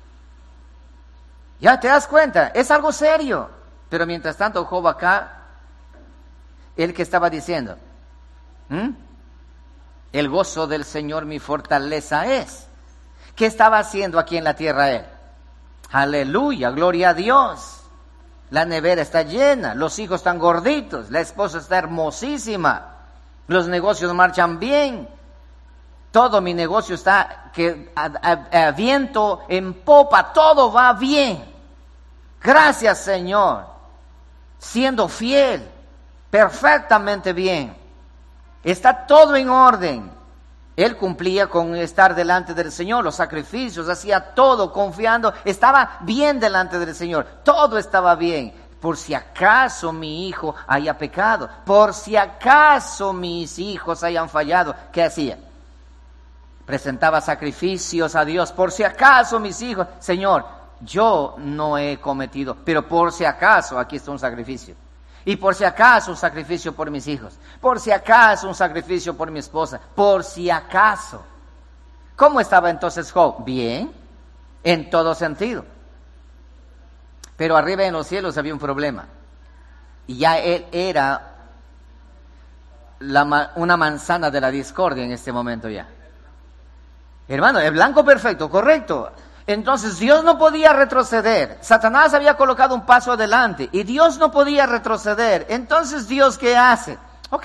Ya te das cuenta, es algo serio. Pero mientras tanto, Job acá, el que estaba diciendo, ¿Mm? el gozo del Señor mi fortaleza es. ¿Qué estaba haciendo aquí en la tierra él? Aleluya, gloria a Dios. La nevera está llena, los hijos están gorditos, la esposa está hermosísima, los negocios marchan bien. Todo mi negocio está que a, a, a viento en popa, todo va bien. Gracias, Señor. Siendo fiel. Perfectamente bien. Está todo en orden. Él cumplía con estar delante del Señor, los sacrificios, hacía todo confiando, estaba bien delante del Señor, todo estaba bien. Por si acaso mi hijo haya pecado, por si acaso mis hijos hayan fallado, ¿qué hacía? presentaba sacrificios a Dios, por si acaso mis hijos, Señor, yo no he cometido, pero por si acaso aquí está un sacrificio. Y por si acaso un sacrificio por mis hijos, por si acaso un sacrificio por mi esposa, por si acaso. ¿Cómo estaba entonces Job? Bien, en todo sentido. Pero arriba en los cielos había un problema. Y ya él era la, una manzana de la discordia en este momento ya. Hermano, el blanco perfecto, correcto. Entonces Dios no podía retroceder. Satanás había colocado un paso adelante y Dios no podía retroceder. Entonces Dios, ¿qué hace? Ok,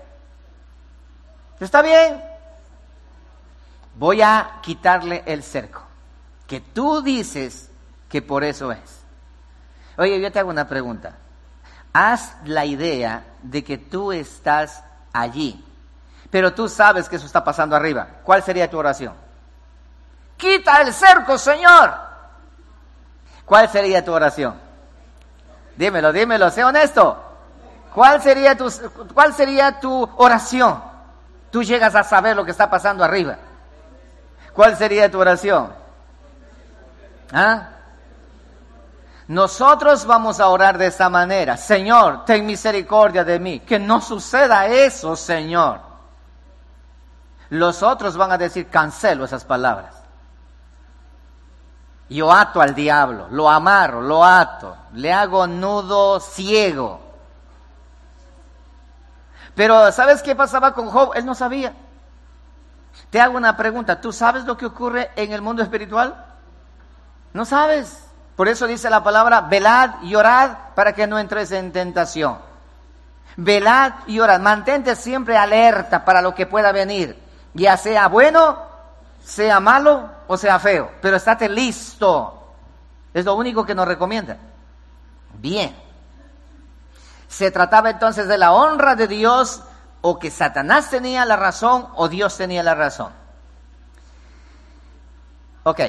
está bien. Voy a quitarle el cerco, que tú dices que por eso es. Oye, yo te hago una pregunta. Haz la idea de que tú estás allí, pero tú sabes que eso está pasando arriba. ¿Cuál sería tu oración? ¡Quita el cerco, Señor! ¿Cuál sería tu oración? Dímelo, dímelo, sé honesto. ¿Cuál sería tu, cuál sería tu oración? Tú llegas a saber lo que está pasando arriba. ¿Cuál sería tu oración? ¿Ah? Nosotros vamos a orar de esta manera. Señor, ten misericordia de mí. Que no suceda eso, Señor. Los otros van a decir, cancelo esas palabras. Yo ato al diablo, lo amarro, lo ato, le hago nudo ciego. Pero ¿sabes qué pasaba con Job? Él no sabía. Te hago una pregunta, ¿tú sabes lo que ocurre en el mundo espiritual? No sabes. Por eso dice la palabra, velad y orad para que no entres en tentación. Velad y orad, mantente siempre alerta para lo que pueda venir, ya sea bueno, sea malo o sea feo, pero estate listo. Es lo único que nos recomienda. Bien. Se trataba entonces de la honra de Dios, o que Satanás tenía la razón o Dios tenía la razón. Ok.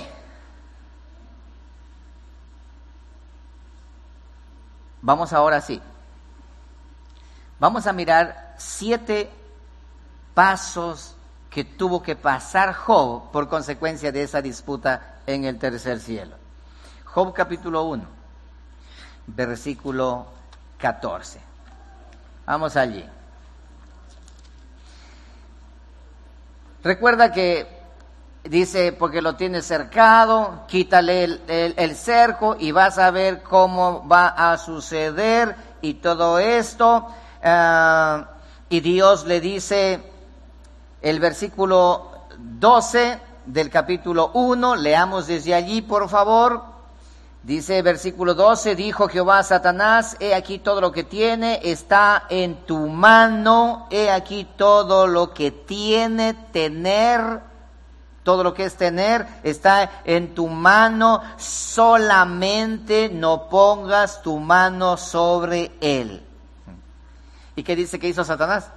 Vamos ahora sí. Vamos a mirar siete pasos que tuvo que pasar Job por consecuencia de esa disputa en el tercer cielo. Job capítulo uno, versículo catorce. Vamos allí. Recuerda que dice, porque lo tienes cercado, quítale el, el, el cerco y vas a ver cómo va a suceder y todo esto. Uh, y Dios le dice, el versículo doce del capítulo uno, leamos desde allí, por favor. Dice versículo doce, dijo Jehová a Satanás, he aquí todo lo que tiene está en tu mano, he aquí todo lo que tiene, tener, todo lo que es tener está en tu mano, solamente no pongas tu mano sobre él. ¿Y qué dice que hizo Satanás?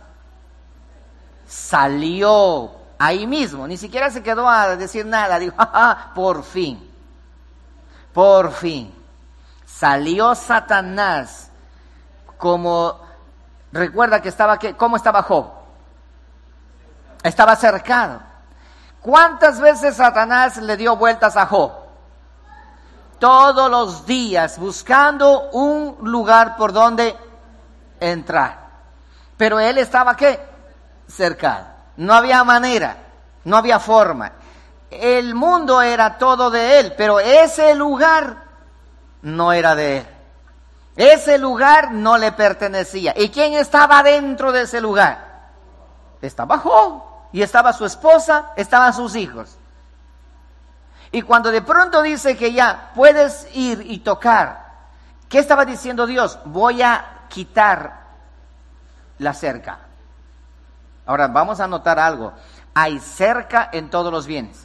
Salió ahí mismo, ni siquiera se quedó a decir nada, dijo, ¡ah, por fin! Por fin, salió Satanás como, recuerda que estaba, ¿qué? ¿Cómo estaba Job? Estaba cercado. ¿Cuántas veces Satanás le dio vueltas a Job? Todos los días, buscando un lugar por donde entrar. Pero él estaba, ¿qué? Cercado. No había manera, no había forma. El mundo era todo de él, pero ese lugar no era de él. Ese lugar no le pertenecía. ¿Y quién estaba dentro de ese lugar? Estaba Job, y estaba su esposa, estaban sus hijos. Y cuando de pronto dice que ya puedes ir y tocar, ¿qué estaba diciendo Dios? Voy a quitar la cerca. Ahora vamos a notar algo. Hay cerca en todos los bienes.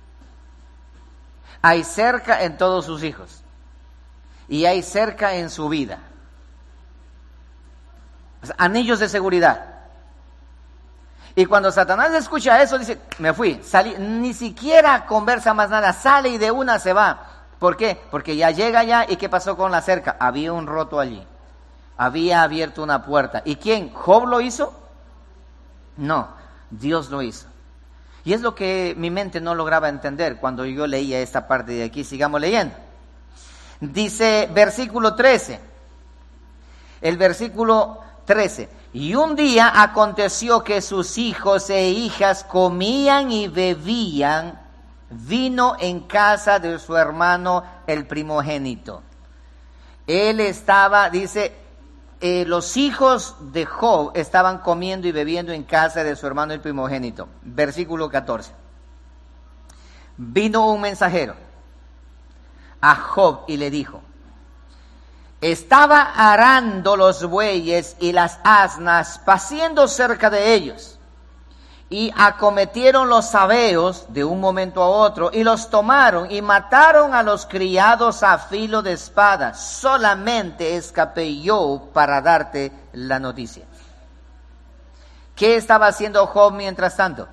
Hay cerca en todos sus hijos. Y hay cerca en su vida. O sea, anillos de seguridad. Y cuando Satanás escucha eso, dice, me fui, salí, ni siquiera conversa más nada, sale y de una se va. ¿Por qué? Porque ya llega allá, ¿y qué pasó con la cerca? Había un roto allí. Había abierto una puerta. ¿Y quién? ¿Job lo hizo? No, Dios lo hizo. Y es lo que mi mente no lograba entender cuando yo leía esta parte de aquí. Sigamos leyendo. Dice versículo trece. El versículo trece. Y un día aconteció que sus hijos e hijas comían y bebían vino en casa de su hermano el primogénito. Él estaba, dice, eh, los hijos de Job estaban comiendo y bebiendo en casa de su hermano el primogénito. Versículo catorce. Vino un mensajero a Job y le dijo: estaba arando los bueyes y las asnas, paciendo cerca de ellos, y acometieron los sabeos de un momento a otro, y los tomaron y mataron a los criados a filo de espada. Solamente escapé yo para darte la noticia. ¿Qué estaba haciendo Job mientras tanto?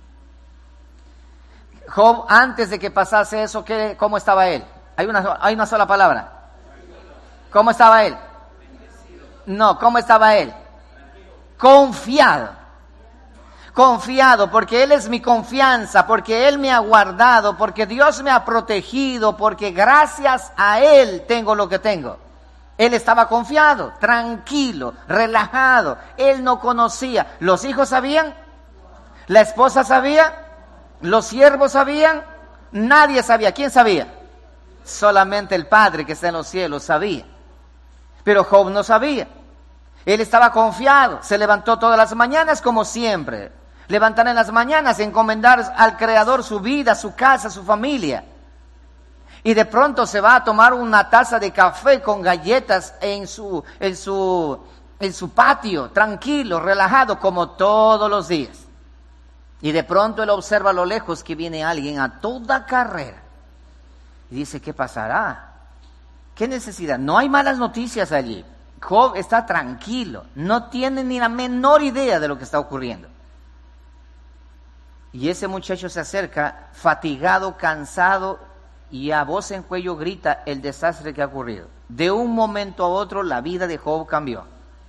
Job, antes de que pasase eso, ¿qué, ¿cómo estaba él? Hay una, hay una sola palabra. ¿Cómo estaba él? No, ¿cómo estaba él? Confiado. Confiado, porque Él es mi confianza, porque Él me ha guardado, porque Dios me ha protegido, porque gracias a Él tengo lo que tengo. Él estaba confiado, tranquilo, relajado. Él no conocía. ¿Los hijos sabían? ¿La esposa sabía? ¿Los siervos sabían? Nadie sabía. ¿Quién sabía? Solamente el Padre que está en los cielos sabía. Pero Job no sabía. Él estaba confiado. Se levantó todas las mañanas como siempre. Levantar en las mañanas, encomendar al Creador su vida, su casa, su familia. Y de pronto se va a tomar una taza de café con galletas en su, en su, en su patio, tranquilo, relajado, como todos los días. Y de pronto él observa a lo lejos que viene alguien a toda carrera. Y dice: ¿qué pasará? ¿Qué necesidad? No hay malas noticias allí. Job está tranquilo, no tiene ni la menor idea de lo que está ocurriendo. Y ese muchacho se acerca, fatigado, cansado, y a voz en cuello grita el desastre que ha ocurrido. De un momento a otro la vida de Job cambió.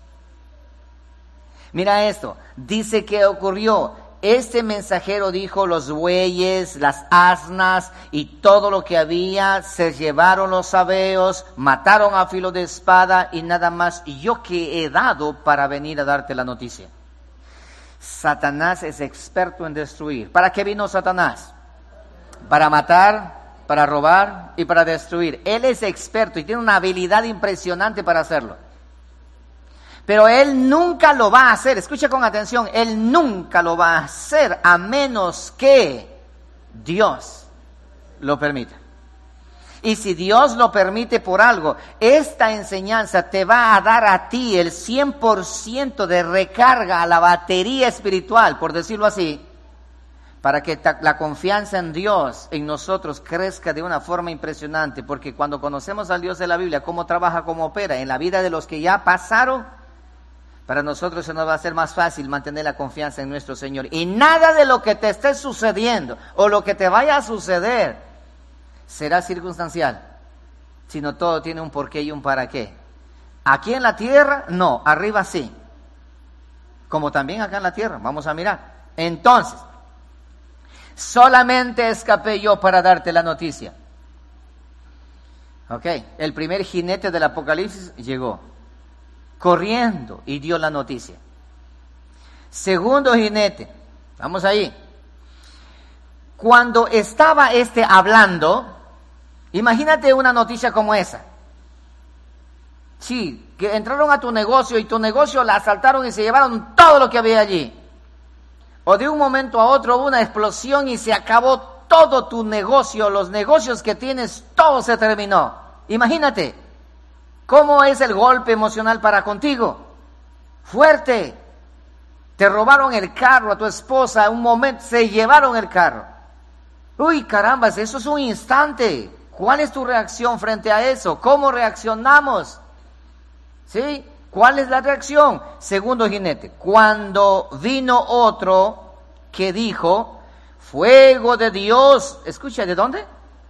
Mira esto, dice que ocurrió. Este mensajero dijo: los bueyes, las asnas y todo lo que había, se llevaron los sabeos, mataron a filo de espada y nada más. Y yo que he dado para venir a darte la noticia. Satanás es experto en destruir. ¿Para qué vino Satanás? Para matar, para robar y para destruir. Él es experto y tiene una habilidad impresionante para hacerlo. Pero él nunca lo va a hacer, escucha con atención, él nunca lo va a hacer a menos que Dios lo permita. Y si Dios lo permite por algo, esta enseñanza te va a dar a ti el cien por ciento de recarga a la batería espiritual, por decirlo así, para que la confianza en Dios, en nosotros, crezca de una forma impresionante. Porque cuando conocemos al Dios de la Biblia, cómo trabaja, cómo opera en la vida de los que ya pasaron, para nosotros se nos va a hacer más fácil mantener la confianza en nuestro Señor. Y nada de lo que te esté sucediendo o lo que te vaya a suceder será circunstancial, sino todo tiene un porqué y un para qué. Aquí en la tierra, no, arriba sí. Como también acá en la tierra, vamos a mirar. Entonces, solamente escapé yo para darte la noticia. Ok, el primer jinete del Apocalipsis llegó corriendo y dio la noticia. Segundo jinete, vamos ahí. Cuando estaba este hablando, imagínate una noticia como esa. Sí, que entraron a tu negocio y tu negocio la asaltaron y se llevaron todo lo que había allí. O de un momento a otro hubo una explosión y se acabó todo tu negocio, los negocios que tienes, todo se terminó. Imagínate, ¿cómo es el golpe emocional para contigo? Fuerte. Te robaron el carro a tu esposa, un momento, se llevaron el carro. Uy, carambas, eso es un instante. ¿Cuál es tu reacción frente a eso? ¿Cómo reaccionamos? ¿Sí? ¿Cuál es la reacción? Segundo jinete, cuando vino otro que dijo: fuego de Dios. Escucha, ¿de dónde?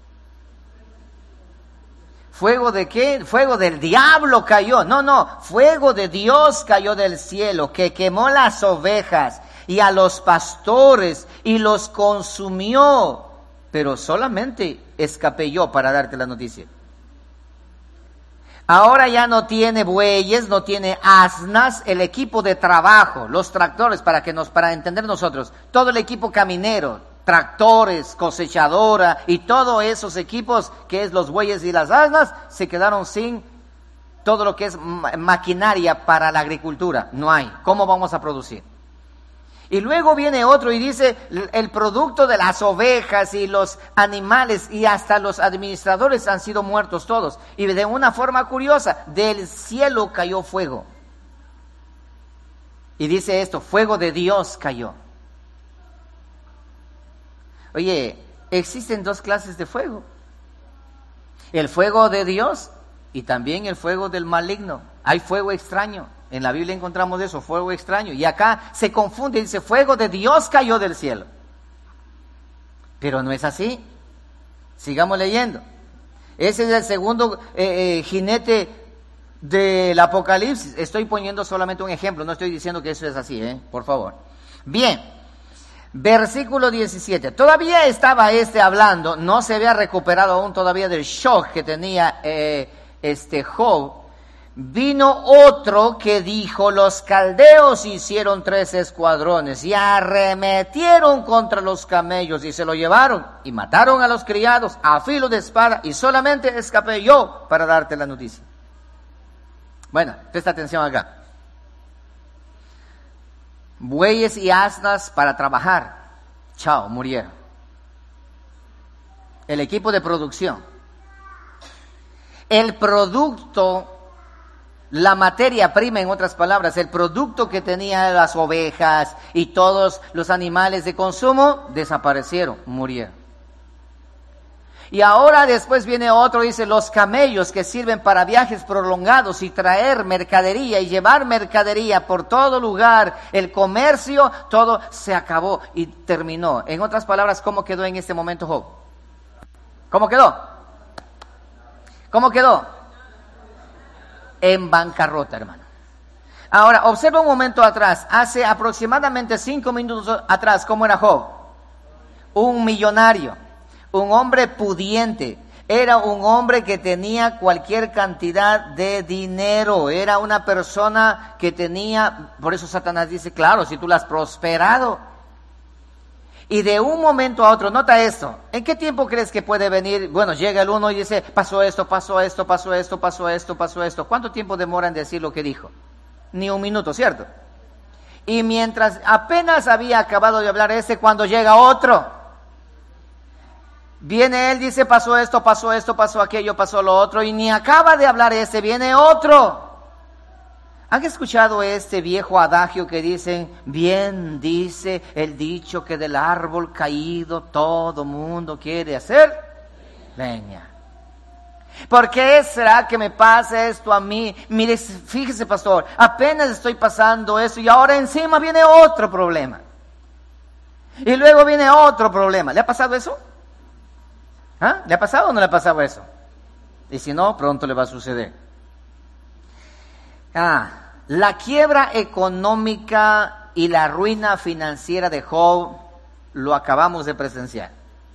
¿Fuego de qué? Fuego del diablo cayó. No, no, fuego de Dios cayó del cielo, que quemó las ovejas y a los pastores y los consumió, pero solamente escapé yo para darte la noticia. Ahora ya no tiene bueyes, no tiene asnas, el equipo de trabajo, los tractores, para que nos, para entender nosotros, todo el equipo caminero, tractores, cosechadora y todos esos equipos que es los bueyes y las asnas, se quedaron sin todo lo que es maquinaria para la agricultura. No hay. ¿Cómo vamos a producir? Y luego viene otro y dice, el producto de las ovejas y los animales y hasta los administradores han sido muertos todos. Y de una forma curiosa, del cielo cayó fuego. Y dice esto, fuego de Dios cayó. Oye, existen dos clases de fuego. El fuego de Dios y también el fuego del maligno. Hay fuego extraño. En la Biblia encontramos eso, fuego extraño. Y acá se confunde y dice, fuego de Dios cayó del cielo. Pero no es así. Sigamos leyendo. Ese es el segundo eh, eh, jinete del Apocalipsis. Estoy poniendo solamente un ejemplo, no estoy diciendo que eso es así, ¿eh? Por favor. Bien, versículo diecisiete. Todavía estaba este hablando, no se había recuperado aún todavía del shock que tenía eh, este Job. Vino otro que dijo, los caldeos hicieron tres escuadrones y arremetieron contra los camellos y se lo llevaron y mataron a los criados a filo de espada y solamente escapé yo para darte la noticia. Bueno, presta atención acá. Bueyes y asnas para trabajar, chao, murieron. El equipo de producción. El producto, la materia prima, en otras palabras, el producto que tenían las ovejas y todos los animales de consumo, desaparecieron, murieron. Y ahora después viene otro, dice, los camellos que sirven para viajes prolongados y traer mercadería y llevar mercadería por todo lugar, el comercio, todo se acabó y terminó. En otras palabras, ¿cómo quedó en este momento Job? ¿Cómo quedó? ¿Cómo quedó? En bancarrota, hermano. Ahora, observa un momento atrás, hace aproximadamente cinco minutos atrás, ¿cómo era Job? Un millonario, un hombre pudiente, era un hombre que tenía cualquier cantidad de dinero, era una persona que tenía, por eso Satanás dice, claro, si tú la has prosperado. Y de un momento a otro, nota esto, ¿en qué tiempo crees que puede venir? Bueno, llega el uno y dice, pasó esto, pasó esto, pasó esto, pasó esto, pasó esto. ¿Cuánto tiempo demora en decir lo que dijo? Ni un minuto, ¿cierto? Y mientras apenas había acabado de hablar ese, cuando llega otro, viene él, dice, pasó esto, pasó esto, pasó aquello, pasó lo otro, y ni acaba de hablar ese, viene otro. ¿Han escuchado este viejo adagio que dicen, bien dice el dicho que del árbol caído todo mundo quiere hacer leña? ¿Por qué será que me pasa esto a mí? Mire, fíjese, pastor, apenas estoy pasando eso y ahora encima viene otro problema. Y luego viene otro problema. ¿Le ha pasado eso? ¿Ah? ¿Le ha pasado o no le ha pasado eso? Y si no, pronto le va a suceder. Ah, la quiebra económica y la ruina financiera de Job lo acabamos de presenciar.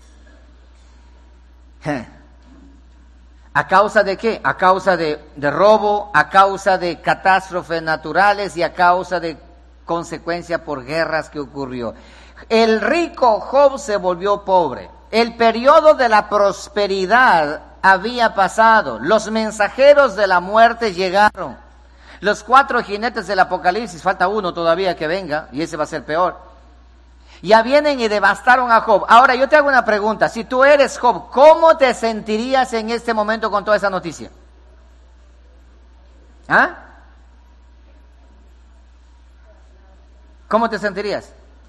¿A causa de qué? A causa de, de robo, a causa de catástrofes naturales y a causa de consecuencia por guerras que ocurrió. El rico Job se volvió pobre. El periodo de la prosperidad había pasado. Los mensajeros de la muerte llegaron. Los cuatro jinetes del Apocalipsis, falta uno todavía que venga, y ese va a ser peor. Ya vienen y devastaron a Job. Ahora yo te hago una pregunta, si tú eres Job, ¿cómo te sentirías en este momento con toda esa noticia? ¿Ah? ¿Cómo te sentirías?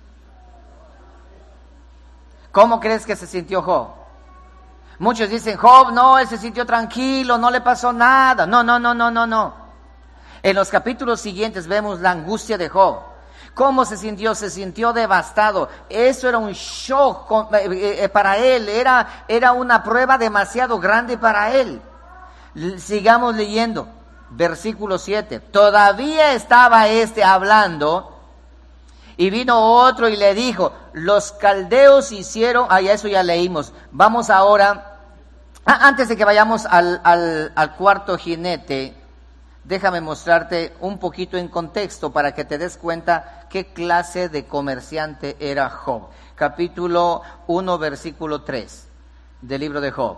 ¿Cómo crees que se sintió Job? Muchos dicen, Job, no, él se sintió tranquilo, no le pasó nada. No, no, no, no, no, no. En los capítulos siguientes vemos la angustia de Job. ¿Cómo se sintió? Se sintió devastado. Eso era un shock para él. Era, era una prueba demasiado grande para él. Sigamos leyendo. Versículo siete. Todavía estaba este hablando Y vino otro y le dijo, los caldeos hicieron, ah, ya eso ya leímos. Vamos ahora, ah, antes de que vayamos al, al, al cuarto jinete, déjame mostrarte un poquito en contexto para que te des cuenta qué clase de comerciante era Job. Capítulo uno, versículo tres del libro de Job.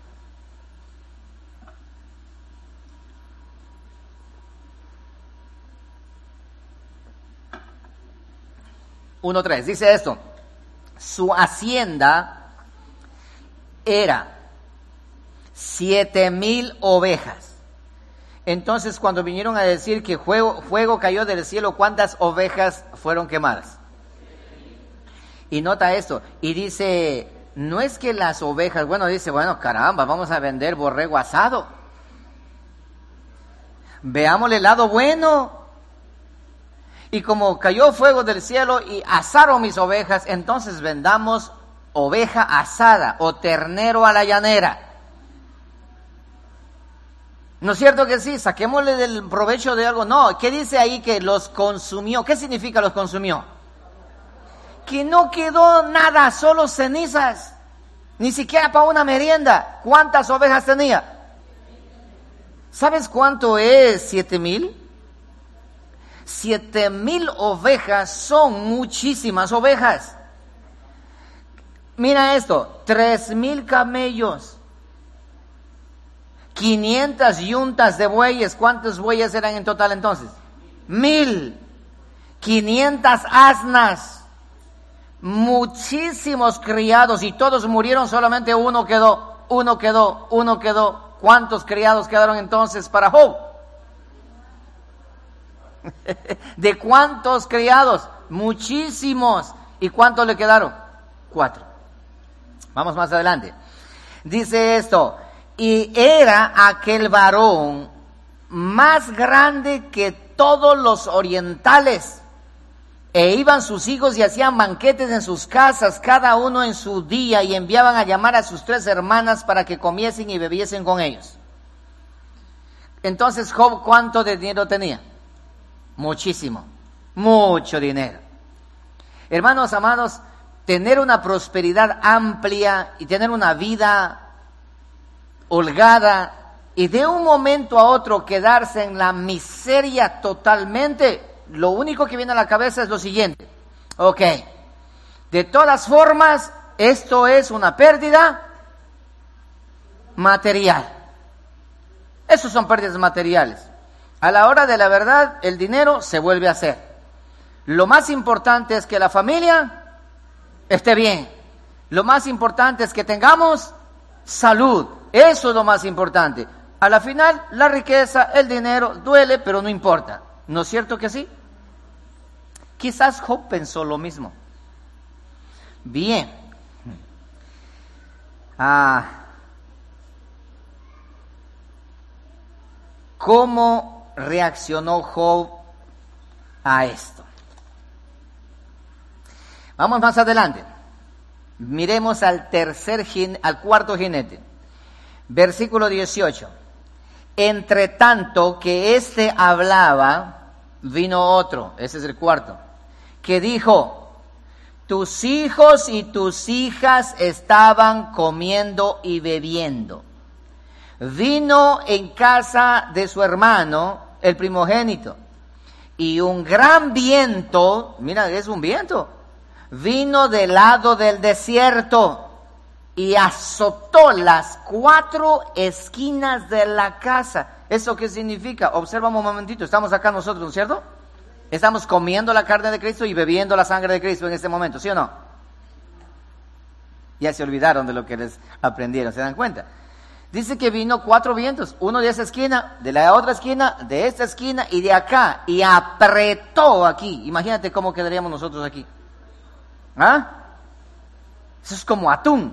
uno tres, dice esto, su hacienda era siete mil ovejas. Entonces, cuando vinieron a decir que fuego, fuego cayó del cielo, ¿cuántas ovejas fueron quemadas? Y nota esto, y dice, no es que las ovejas, bueno, dice, bueno, caramba, vamos a vender borrego asado. Veámosle el lado bueno. Y como cayó fuego del cielo y asaron mis ovejas, entonces vendamos oveja asada o ternero a la llanera. ¿No es cierto que sí? Saquémosle del provecho de algo. No, ¿qué dice ahí que los consumió? ¿Qué significa los consumió? Que no quedó nada, solo cenizas. Ni siquiera para una merienda. ¿Cuántas ovejas tenía? ¿Sabes cuánto es siete mil? Siete mil ovejas son muchísimas ovejas. Mira esto, tres mil camellos, quinientas yuntas de bueyes. ¿Cuántos bueyes eran en total entonces? Mil. Quinientas asnas, muchísimos criados, y todos murieron, solamente uno quedó, uno quedó, uno quedó. ¿Cuántos criados quedaron entonces para Job? ¿De cuántos criados? Muchísimos. ¿Y cuántos le quedaron? Cuatro. Vamos más adelante. Dice esto, y era aquel varón más grande que todos los orientales, e iban sus hijos y hacían banquetes en sus casas, cada uno en su día, y enviaban a llamar a sus tres hermanas para que comiesen y bebiesen con ellos. Entonces Job, ¿cuánto de dinero tenía? Muchísimo, mucho dinero. Hermanos amados, tener una prosperidad amplia y tener una vida holgada y de un momento a otro quedarse en la miseria totalmente, lo único que viene a la cabeza es lo siguiente. Ok, de todas formas, esto es una pérdida material. Esos son pérdidas materiales. A la hora de la verdad, el dinero se vuelve a hacer. Lo más importante es que la familia esté bien. Lo más importante es que tengamos salud. Eso es lo más importante. A la final, la riqueza, el dinero, duele, pero no importa. ¿No es cierto que sí? Quizás Job pensó lo mismo. Bien. Ah. ¿Cómo reaccionó Job a esto? Vamos más adelante. Miremos al tercer jin, al cuarto jinete. Versículo dieciocho. Entre tanto que éste hablaba, vino otro, ese es el cuarto, que dijo, tus hijos y tus hijas estaban comiendo y bebiendo. Vino en casa de su hermano, el primogénito, y un gran viento, mira, es un viento, vino del lado del desierto y azotó las cuatro esquinas de la casa. ¿Eso qué significa? Observa un momentito, estamos acá nosotros, ¿no es cierto? Estamos comiendo la carne de Cristo y bebiendo la sangre de Cristo en este momento, ¿sí o no? Ya se olvidaron de lo que les aprendieron, ¿se dan cuenta? Dice que vino cuatro vientos, uno de esa esquina, de la otra esquina, de esta esquina y de acá, y apretó aquí. Imagínate cómo quedaríamos nosotros aquí. ¿Ah? Eso es como atún.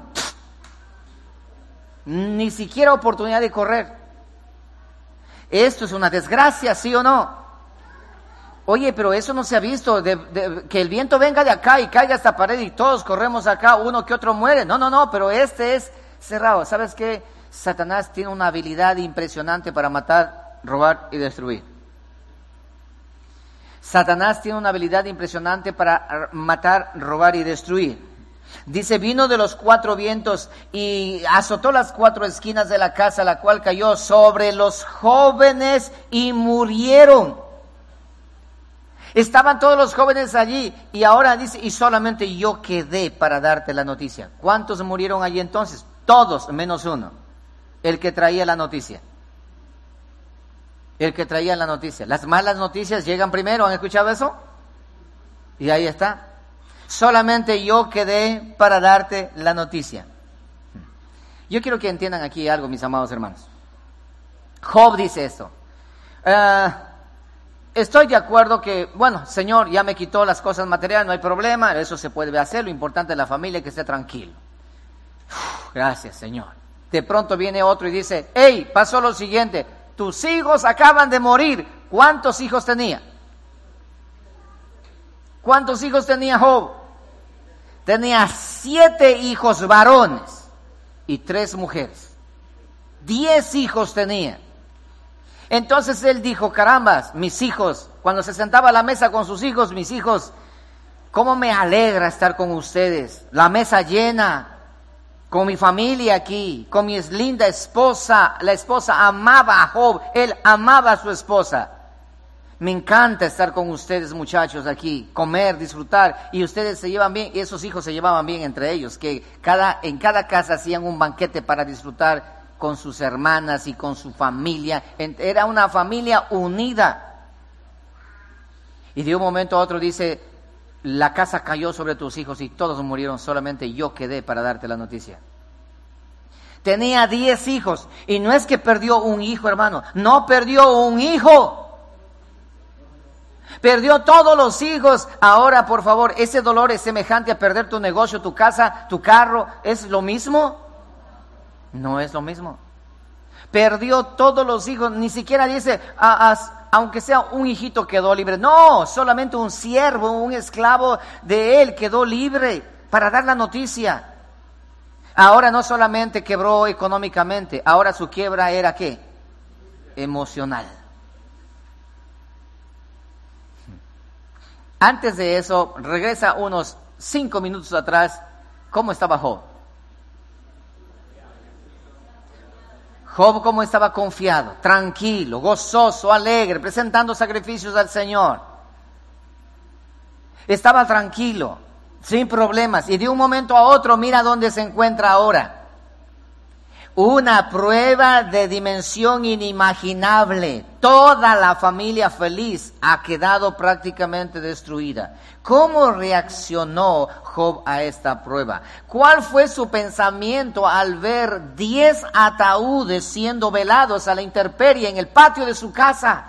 Ni siquiera oportunidad de correr. Esto es una desgracia, ¿sí o no? Oye, pero eso no se ha visto, de, de, que el viento venga de acá y caiga esta pared y todos corremos acá, uno que otro muere. No, no, no, pero este es cerrado. ¿Sabes qué? Satanás tiene una habilidad impresionante para matar, robar y destruir. Satanás tiene una habilidad impresionante para matar, robar y destruir. Dice, vino de los cuatro vientos y azotó las cuatro esquinas de la casa, la cual cayó sobre los jóvenes y murieron. Estaban todos los jóvenes allí y ahora dice, y solamente yo quedé para darte la noticia. ¿Cuántos murieron allí entonces? Todos, menos uno. El que traía la noticia. El que traía la noticia. Las malas noticias llegan primero, ¿han escuchado eso? Y ahí está. Solamente yo quedé para darte la noticia. Yo quiero que entiendan aquí algo, mis amados hermanos. Job dice esto. Uh, estoy de acuerdo que, bueno, Señor, ya me quitó las cosas materiales, no hay problema, eso se puede hacer, lo importante es la familia, que esté tranquilo. Uf, gracias, Señor. De pronto viene otro y dice, hey, pasó lo siguiente, tus hijos acaban de morir. ¿Cuántos hijos tenía? ¿Cuántos hijos tenía Job? Tenía siete hijos varones y tres mujeres. Diez hijos tenía. Entonces él dijo, carambas, mis hijos, cuando se sentaba a la mesa con sus hijos, mis hijos, cómo me alegra estar con ustedes. La mesa llena, con mi familia aquí, con mi linda esposa. La esposa amaba a Job, él amaba a su esposa. Me encanta estar con ustedes, muchachos, aquí, comer, disfrutar, y ustedes se llevan bien, y esos hijos se llevaban bien entre ellos, que cada, en cada casa hacían un banquete para disfrutar con sus hermanas y con su familia. Era una familia unida. Y de un momento a otro dice, la casa cayó sobre tus hijos y todos murieron, solamente yo quedé para darte la noticia. Tenía diez hijos, y no es que perdió un hijo, hermano, no perdió un hijo. Perdió todos los hijos. Ahora, por favor, ¿ese dolor es semejante a perder tu negocio, tu casa, tu carro? ¿Es lo mismo? No es lo mismo. Perdió todos los hijos. Ni siquiera dice, a, a, aunque sea un hijito quedó libre. No, solamente un siervo, un esclavo de él quedó libre para dar la noticia. Ahora no solamente quebró económicamente, ahora su quiebra era ¿qué? Emocional. Antes de eso, regresa unos cinco minutos atrás, ¿cómo estaba Job? Job, ¿cómo estaba? Confiado, tranquilo, gozoso, alegre, presentando sacrificios al Señor. Estaba tranquilo, sin problemas, y de un momento a otro, mira dónde se encuentra ahora. Una prueba de dimensión inimaginable. Toda la familia feliz ha quedado prácticamente destruida. ¿Cómo reaccionó Job a esta prueba? ¿Cuál fue su pensamiento al ver diez ataúdes siendo velados a la intemperie en el patio de su casa?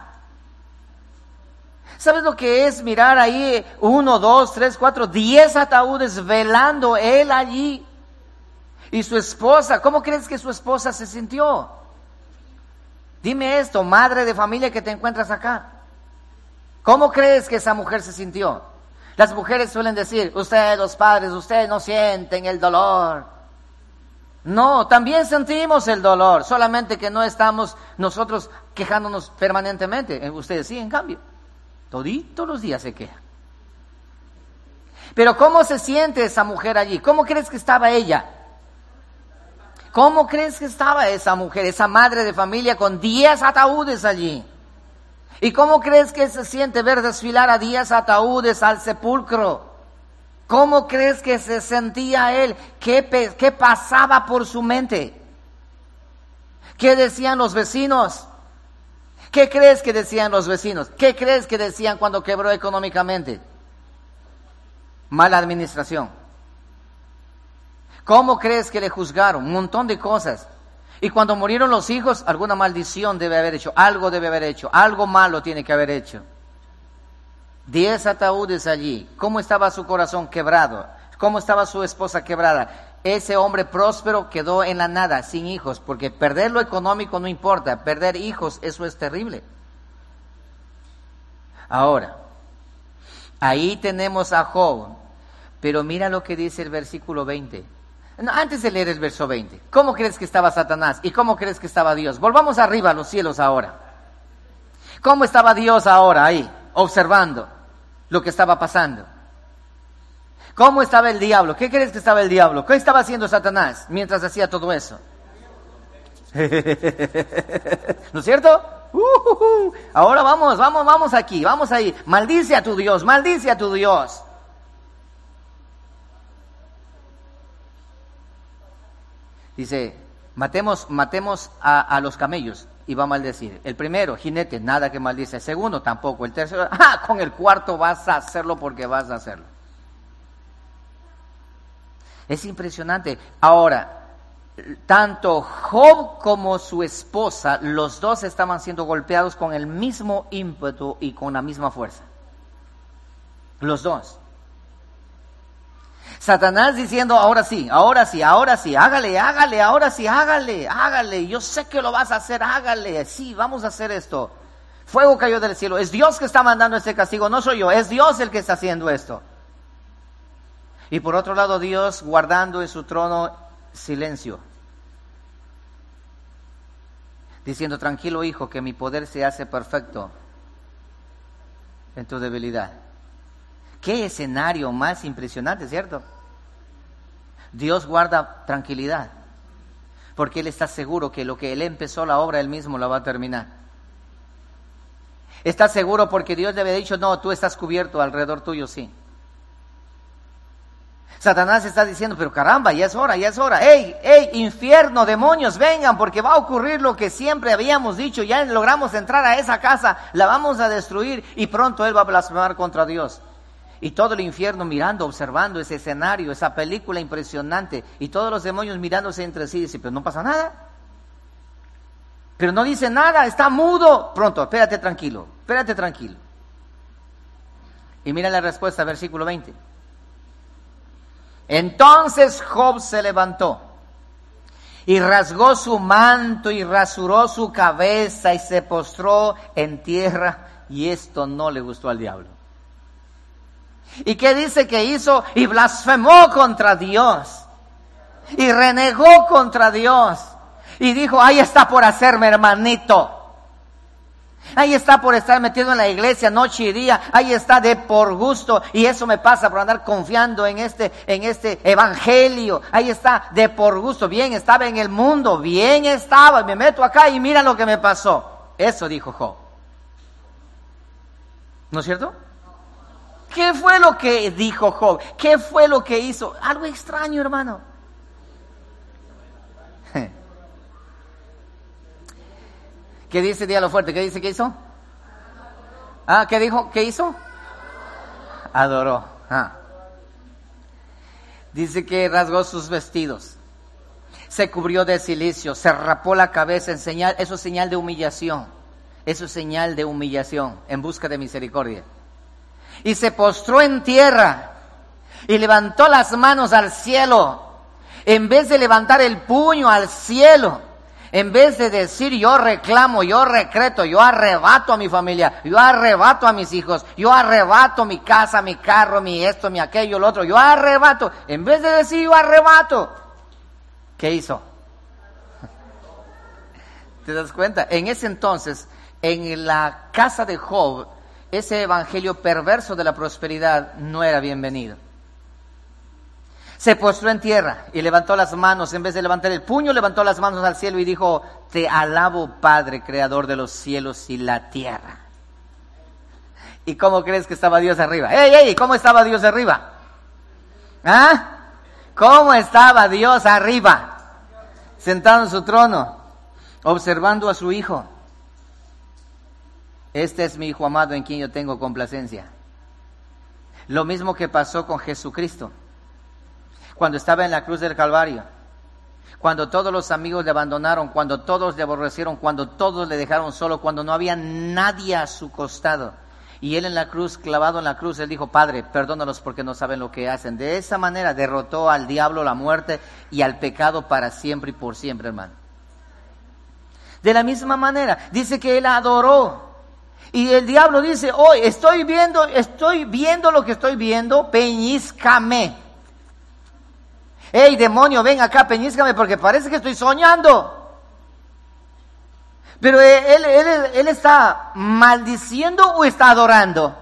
¿Sabes lo que es mirar ahí uno, dos, tres, cuatro, diez ataúdes velando él allí? Y su esposa, ¿cómo crees que su esposa se sintió? Dime esto, madre de familia que te encuentras acá. ¿Cómo crees que esa mujer se sintió? Las mujeres suelen decir, ustedes los padres, ustedes no sienten el dolor. No, también sentimos el dolor, solamente que no estamos nosotros quejándonos permanentemente. Ustedes sí, en cambio, toditos los días se quejan. Pero ¿cómo se siente esa mujer allí? ¿Cómo crees que estaba ella? ¿Cómo crees que estaba esa mujer, esa madre de familia con diez ataúdes allí? ¿Y cómo crees que se siente ver desfilar a diez ataúdes al sepulcro? ¿Cómo crees que se sentía él? ¿Qué, qué pasaba por su mente? ¿Qué decían los vecinos? ¿Qué crees que decían los vecinos? ¿Qué crees que decían cuando quebró económicamente? Mala administración. ¿Cómo crees que le juzgaron? Un montón de cosas. Y cuando murieron los hijos, alguna maldición debe haber hecho, algo debe haber hecho, algo malo tiene que haber hecho. Diez ataúdes allí. ¿Cómo estaba su corazón quebrado? ¿Cómo estaba su esposa quebrada? Ese hombre próspero quedó en la nada, sin hijos, porque perder lo económico no importa, perder hijos, eso es terrible. Ahora, ahí tenemos a Job, pero mira lo que dice el versículo veinte. No, antes de leer el verso veinte, ¿cómo crees que estaba Satanás? ¿Y cómo crees que estaba Dios? Volvamos arriba a los cielos ahora. ¿Cómo estaba Dios ahora ahí? observando lo que estaba pasando. ¿Cómo estaba el diablo? ¿Qué crees que estaba el diablo? ¿Qué estaba haciendo Satanás mientras hacía todo eso? ¿No es cierto? Uh, uh, uh. Ahora vamos, vamos, vamos aquí, vamos ahí. Maldice a tu Dios, maldice a tu Dios. Dice, matemos, matemos a, a los camellos y va a maldecir. El primero, jinete, nada que maldice. El segundo, tampoco. El tercero, ah, con el cuarto vas a hacerlo porque vas a hacerlo. Es impresionante. Ahora, tanto Job como su esposa, los dos estaban siendo golpeados con el mismo ímpetu y con la misma fuerza. Los dos. Satanás diciendo, ahora sí, ahora sí, ahora sí, hágale, hágale, ahora sí, hágale, hágale. Yo sé que lo vas a hacer, hágale. Sí, vamos a hacer esto. Fuego cayó del cielo. Es Dios que está mandando este castigo, no soy yo. Es Dios el que está haciendo esto. Y por otro lado, Dios guardando en su trono silencio. Diciendo, tranquilo hijo, que mi poder se hace perfecto en tu debilidad. Qué escenario más impresionante, ¿cierto? Dios guarda tranquilidad, porque Él está seguro que lo que Él empezó la obra, Él mismo la va a terminar. Está seguro porque Dios le había dicho, no, tú estás cubierto, alrededor tuyo sí. Satanás está diciendo, pero caramba, ya es hora, ya es hora. ¡Ey, ey, infierno, demonios, vengan! Porque va a ocurrir lo que siempre habíamos dicho. Ya logramos entrar a esa casa, la vamos a destruir y pronto Él va a blasfemar contra Dios. Y todo el infierno mirando, observando ese escenario, esa película impresionante. Y todos los demonios mirándose entre sí. Dicen, pero no pasa nada. Pero no dice nada, está mudo. Pronto, espérate tranquilo, espérate tranquilo. Y mira la respuesta, versículo veinte. Entonces Job se levantó y rasgó su manto y rasuró su cabeza y se postró en tierra, y esto no le gustó al diablo. ¿Y qué dice que hizo? Y blasfemó contra Dios y renegó contra Dios y dijo, ahí está por hacerme hermanito. Ahí está por estar metido en la iglesia noche y día, ahí está de por gusto, y eso me pasa por andar confiando en este, en este evangelio. Ahí está de por gusto, bien estaba en el mundo, bien estaba, me meto acá y mira lo que me pasó. Eso dijo Job. ¿No es cierto? ¿Qué fue lo que dijo Job? ¿Qué fue lo que hizo? Algo extraño, hermano. ¿Qué dice? Dígalo fuerte. ¿Qué dice que hizo? Ah, ¿qué dijo? ¿Qué hizo? Adoró. Ah. Dice que rasgó sus vestidos, se cubrió de cilicio, se rapó la cabeza en señal, eso es señal de humillación, eso es señal de humillación en busca de misericordia. Y se postró en tierra y levantó las manos al cielo, en vez de levantar el puño al cielo. En vez de decir, yo reclamo, yo recreto, yo arrebato a mi familia, yo arrebato a mis hijos, yo arrebato mi casa, mi carro, mi esto, mi aquello, lo otro, yo arrebato. En vez de decir, yo arrebato, ¿qué hizo? ¿Te das cuenta? En ese entonces, en la casa de Job, ese evangelio perverso de la prosperidad no era bienvenido. Se postró en tierra y levantó las manos, en vez de levantar el puño, levantó las manos al cielo y dijo, te alabo, Padre, creador de los cielos y la tierra. ¿Y cómo crees que estaba Dios arriba? ¡Ey, ey! ¿Cómo estaba Dios arriba? ¿Ah? ¿Cómo estaba Dios arriba? Sentado en su trono, observando a su hijo. Este es mi hijo amado en quien yo tengo complacencia. Lo mismo que pasó con Jesucristo. Cuando estaba en la cruz del Calvario, cuando todos los amigos le abandonaron, cuando todos le aborrecieron, cuando todos le dejaron solo, cuando no había nadie a su costado, y él en la cruz, clavado en la cruz, él dijo, Padre, perdónalos porque no saben lo que hacen. De esa manera derrotó al diablo, la muerte y al pecado para siempre y por siempre, hermano. De la misma manera, dice que él adoró. Y el diablo dice, hoy oh, estoy viendo, estoy viendo lo que estoy viendo, peñíscame. ¡Ey, demonio, ven acá, peñíscame, porque parece que estoy soñando! Pero él, él, él, él está maldiciendo o está adorando.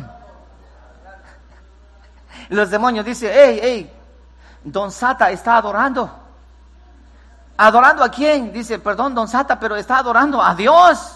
Los demonios dicen, hey, hey, don Sata está adorando. ¿Adorando a quién? Dice, perdón, don Sata, pero está adorando a Dios.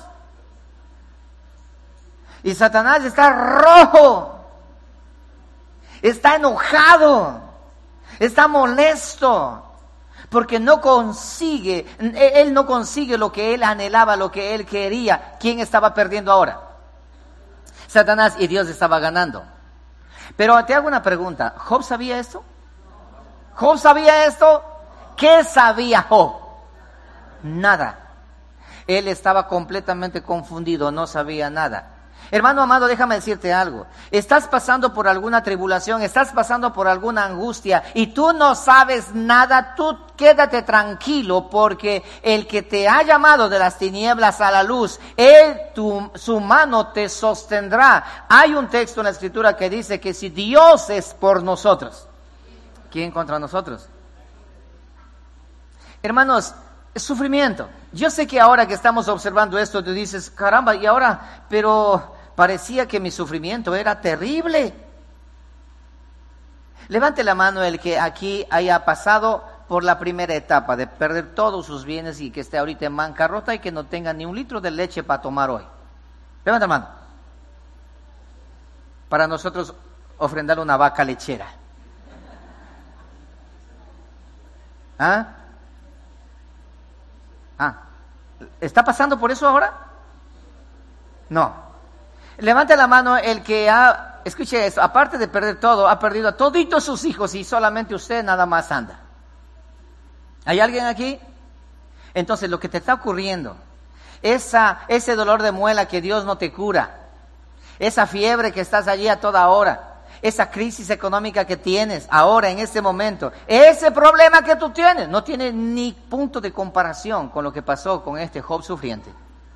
Y Satanás está rojo, está enojado, está molesto, porque no consigue, él no consigue lo que él anhelaba, lo que él quería. ¿Quién estaba perdiendo ahora? Satanás, y Dios estaba ganando. Pero te hago una pregunta, ¿Job sabía esto? ¿Job sabía esto? ¿Qué sabía Job? Nada. Él estaba completamente confundido, no sabía nada. Hermano amado, déjame decirte algo. Estás pasando por alguna tribulación, estás pasando por alguna angustia y tú no sabes nada, tú quédate tranquilo porque el que te ha llamado de las tinieblas a la luz, él, tu, su mano te sostendrá. Hay un texto en la Escritura que dice que si Dios es por nosotros, ¿quién contra nosotros? Hermanos, es sufrimiento. Yo sé que ahora que estamos observando esto, tú dices, caramba, y ahora, pero parecía que mi sufrimiento era terrible. Levante la mano el que aquí haya pasado por la primera etapa de perder todos sus bienes y que esté ahorita en bancarrota y que no tenga ni un litro de leche para tomar hoy. Levanta la mano. Para nosotros ofrendar una vaca lechera. ¿Ah? Ah, ¿está pasando por eso ahora? No. Levante la mano el que ha, escuche esto, aparte de perder todo, ha perdido a toditos sus hijos y solamente usted nada más anda. ¿Hay alguien aquí? Entonces lo que te está ocurriendo, esa, ese dolor de muela que Dios no te cura, esa fiebre que estás allí a toda hora, esa crisis económica que tienes ahora en este momento, ese problema que tú tienes, no tiene ni punto de comparación con lo que pasó con este Job sufriente.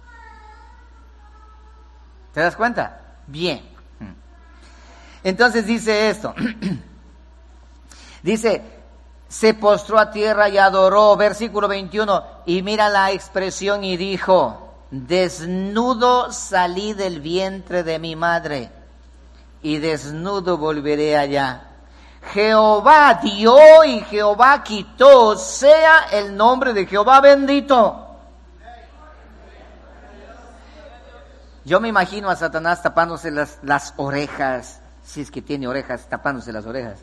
¿Te das cuenta? Bien. Entonces dice esto. Dice, se postró a tierra y adoró, versículo veintiuno, y mira la expresión y dijo, desnudo salí del vientre de mi madre, y desnudo volveré allá. Jehová dio y Jehová quitó, sea el nombre de Jehová bendito. Yo me imagino a Satanás tapándose las, las orejas, si es que tiene orejas, tapándose las orejas.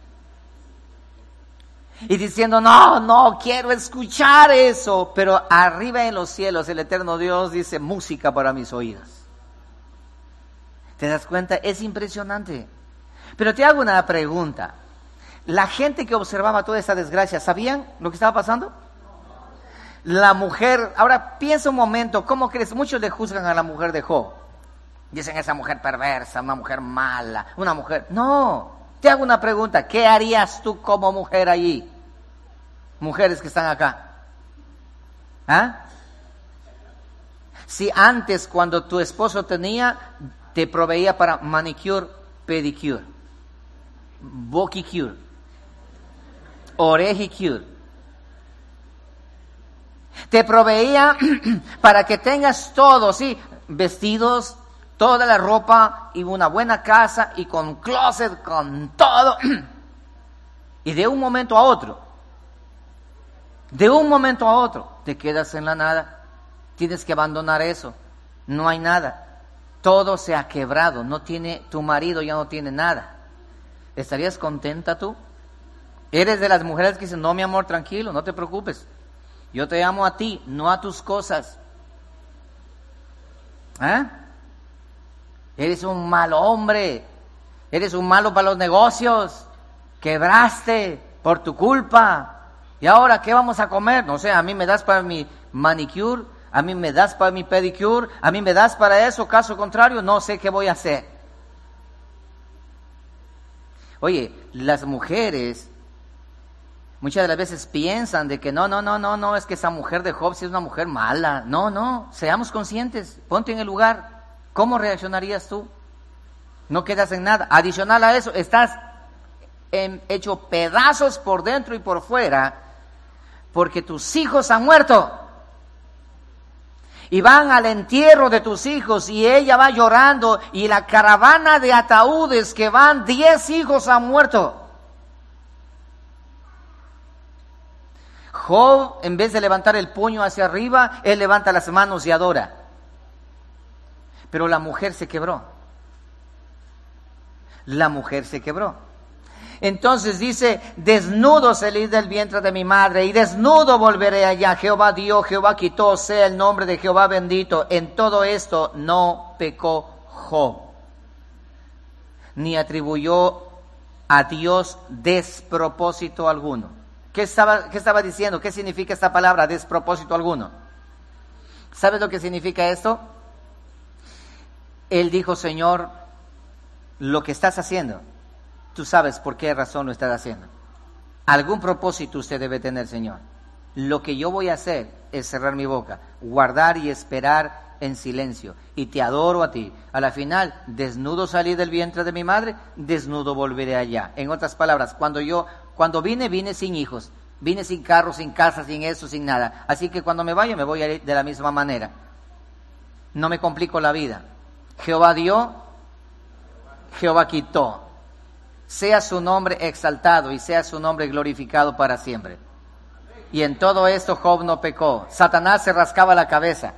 Y diciendo, no, no quiero escuchar eso. Pero arriba en los cielos el eterno Dios dice, música para mis oídos. ¿Te das cuenta? Es impresionante. Pero te hago una pregunta. La gente que observaba toda esa desgracia, ¿sabían lo que estaba pasando? La mujer, ahora piensa un momento, ¿cómo crees? Muchos le juzgan a la mujer de Job. Dicen, esa mujer perversa, una mujer mala, una mujer... No, te hago una pregunta, ¿qué harías tú como mujer allí? Mujeres que están acá. ¿Ah? Si antes, cuando tu esposo tenía, te proveía para manicure, pedicure, boquicure, orejicure, te proveía para que tengas todo, sí, vestidos, toda la ropa y una buena casa y con closet, con todo. Y de un momento a otro, de un momento a otro, te quedas en la nada. Tienes que abandonar eso. No hay nada. Todo se ha quebrado. No tiene, tu marido ya no tiene nada. ¿Estarías contenta tú? Eres de las mujeres que dicen, no, mi amor, tranquilo, no te preocupes. Yo te amo a ti, no a tus cosas. ¿Eh? Eres un mal hombre. Eres un malo para los negocios. Quebraste por tu culpa. ¿Y ahora qué vamos a comer? No sé, a mí me das para mi manicure, a mí me das para mi pedicure, a mí me das para eso, caso contrario, no sé qué voy a hacer. Oye, las mujeres muchas de las veces piensan de que no, no, no, no, no, es que esa mujer de Job sí es una mujer mala. No, no, seamos conscientes, ponte en el lugar. ¿Cómo reaccionarías tú? No quedas en nada. Adicional a eso, estás en, hecho pedazos por dentro y por fuera porque tus hijos han muerto. y van al entierro de tus hijos y ella va llorando y la caravana de ataúdes que van, diez hijos han muerto. Job, en vez de levantar el puño hacia arriba, él levanta las manos y adora. Pero la mujer se quebró. La mujer se quebró. Entonces dice, desnudo salí del vientre de mi madre y desnudo volveré allá. Jehová dio, Jehová quitó, sea el nombre de Jehová bendito. En todo esto no pecó Job, ni atribuyó a Dios despropósito alguno. ¿Qué estaba, qué estaba diciendo? ¿Qué significa esta palabra, despropósito alguno? ¿Sabes lo que significa esto? Él dijo, Señor, lo que estás haciendo, tú sabes por qué razón lo estás haciendo. Algún propósito usted debe tener, Señor. Lo que yo voy a hacer es cerrar mi boca, guardar y esperar en silencio. Y te adoro a ti. A la final, desnudo salí del vientre de mi madre, desnudo volveré allá. En otras palabras, cuando yo, cuando vine, vine sin hijos. Vine sin carro, sin casa, sin eso, sin nada. Así que cuando me vaya, me voy a ir de la misma manera. No me complico la vida. Jehová dio, Jehová quitó. Sea su nombre exaltado y sea su nombre glorificado para siempre. Y en todo esto Job no pecó. Satanás se rascaba la cabeza.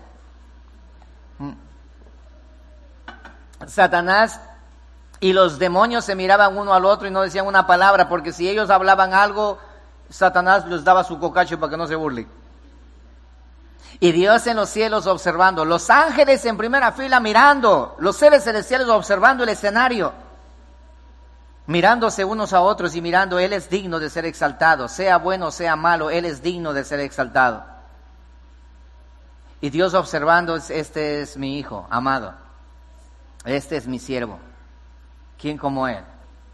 Satanás y los demonios se miraban uno al otro y no decían una palabra, porque si ellos hablaban algo, Satanás les daba su cocacho para que no se burlen. Y Dios en los cielos observando, los ángeles en primera fila mirando, los seres celestiales observando el escenario, mirándose unos a otros y mirando, Él es digno de ser exaltado, sea bueno o sea malo, Él es digno de ser exaltado. Y Dios observando, este es mi hijo amado, este es mi siervo, ¿quién como Él?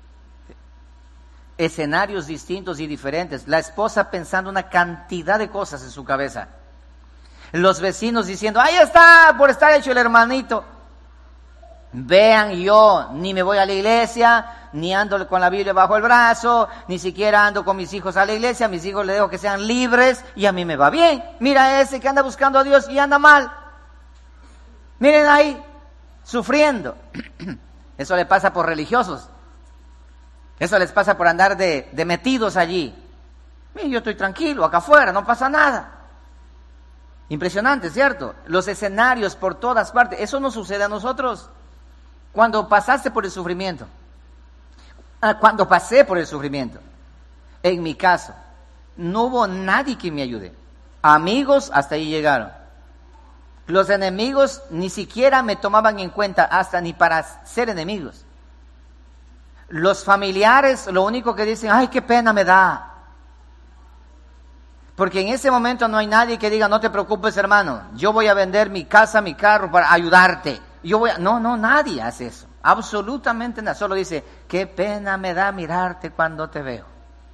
Escenarios distintos y diferentes, la esposa pensando una cantidad de cosas en su cabeza, los vecinos diciendo, ahí está por estar hecho el hermanito. Vean, yo ni me voy a la iglesia, ni ando con la Biblia bajo el brazo, ni siquiera ando con mis hijos a la iglesia, a mis hijos les dejo que sean libres y a mí me va bien. Mira ese que anda buscando a Dios y anda mal. Miren ahí, sufriendo. Eso le pasa por religiosos. Eso les pasa por andar de, de metidos allí. Mira, yo estoy tranquilo, acá afuera, no pasa nada. Impresionante, ¿cierto? Los escenarios por todas partes. Eso no sucede a nosotros. Cuando pasaste por el sufrimiento, cuando pasé por el sufrimiento, en mi caso, no hubo nadie que me ayude. Amigos hasta ahí llegaron. Los enemigos ni siquiera me tomaban en cuenta, hasta ni para ser enemigos. Los familiares lo único que dicen, ay, qué pena me da. Porque en ese momento no hay nadie que diga, no te preocupes, hermano, yo voy a vender mi casa, mi carro para ayudarte. Yo voy a... No, no, nadie hace eso. Absolutamente nada. Solo dice, qué pena me da mirarte cuando te veo.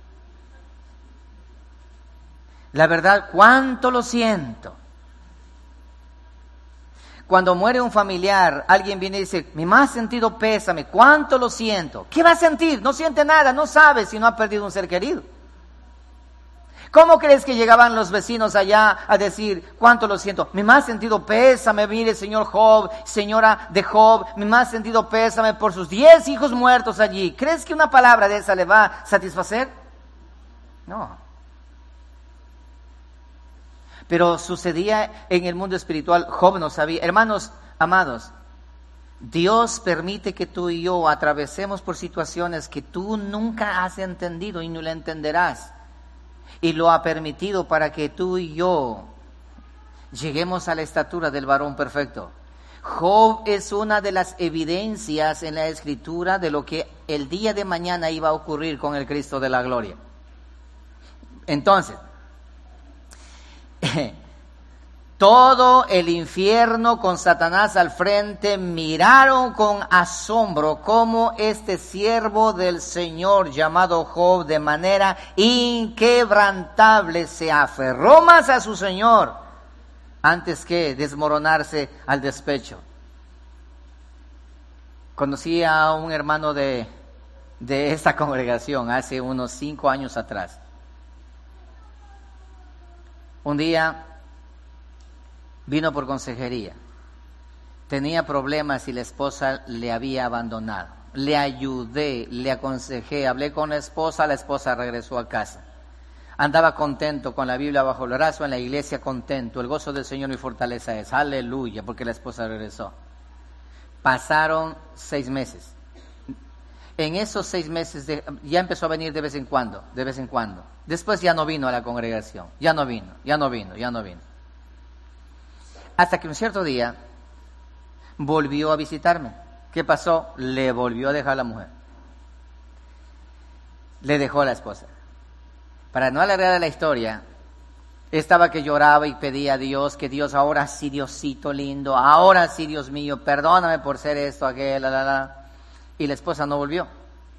La verdad, cuánto lo siento. Cuando muere un familiar, alguien viene y dice, mi más sentido pésame, cuánto lo siento. ¿Qué va a sentir? No siente nada, no sabe si no ha perdido un ser querido. ¿Cómo crees que llegaban los vecinos allá a decir, cuánto lo siento? Mi más sentido pésame, mire, señor Job, señora de Job, mi más sentido pésame por sus diez hijos muertos allí. ¿Crees que una palabra de esa le va a satisfacer? No. Pero sucedía en el mundo espiritual, Job no sabía. Hermanos amados, Dios permite que tú y yo atravesemos por situaciones que tú nunca has entendido y no la entenderás. Y lo ha permitido para que tú y yo lleguemos a la estatura del varón perfecto. Job es una de las evidencias en la Escritura de lo que el día de mañana iba a ocurrir con el Cristo de la gloria. Entonces, todo el infierno con Satanás al frente miraron con asombro cómo este siervo del Señor llamado Job de manera inquebrantable se aferró más a su Señor antes que desmoronarse al despecho. Conocí a un hermano de, de esta congregación hace unos cinco años atrás. Un día Vino por consejería. Tenía problemas y la esposa le había abandonado. Le ayudé, le aconsejé, hablé con la esposa, la esposa regresó a casa. Andaba contento con la Biblia bajo el brazo, en la iglesia contento. El gozo del Señor mi fortaleza es. Aleluya, porque la esposa regresó. Pasaron seis meses. En esos seis meses de, ya empezó a venir de vez en cuando, de vez en cuando. Después ya no vino a la congregación, ya no vino, ya no vino, ya no vino. Hasta que un cierto día volvió a visitarme. ¿Qué pasó? Le volvió a dejar la mujer. Le dejó a la esposa. Para no alargar la historia, estaba que lloraba y pedía a Dios, que Dios, ahora sí, Diosito lindo, ahora sí, Dios mío, perdóname por ser esto, aquel, la, la, la. Y la esposa no volvió.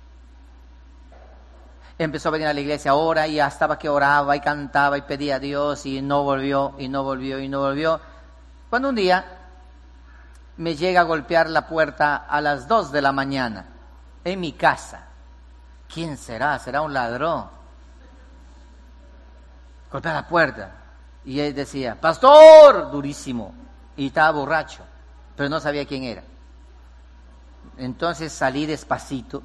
Empezó a venir a la iglesia ahora y ya estaba que oraba y cantaba y pedía a Dios y no volvió, y no volvió, y no volvió. Cuando un día me llega a golpear la puerta a las dos de la mañana en mi casa. ¿Quién será? ¿Será un ladrón? Golpea la puerta y él decía, pastor, durísimo, y estaba borracho, pero no sabía quién era. Entonces salí despacito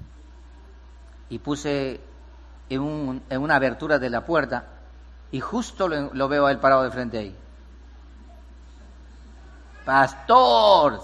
y puse en, un, en una abertura de la puerta y justo lo, lo veo a él parado de frente ahí. Pastor.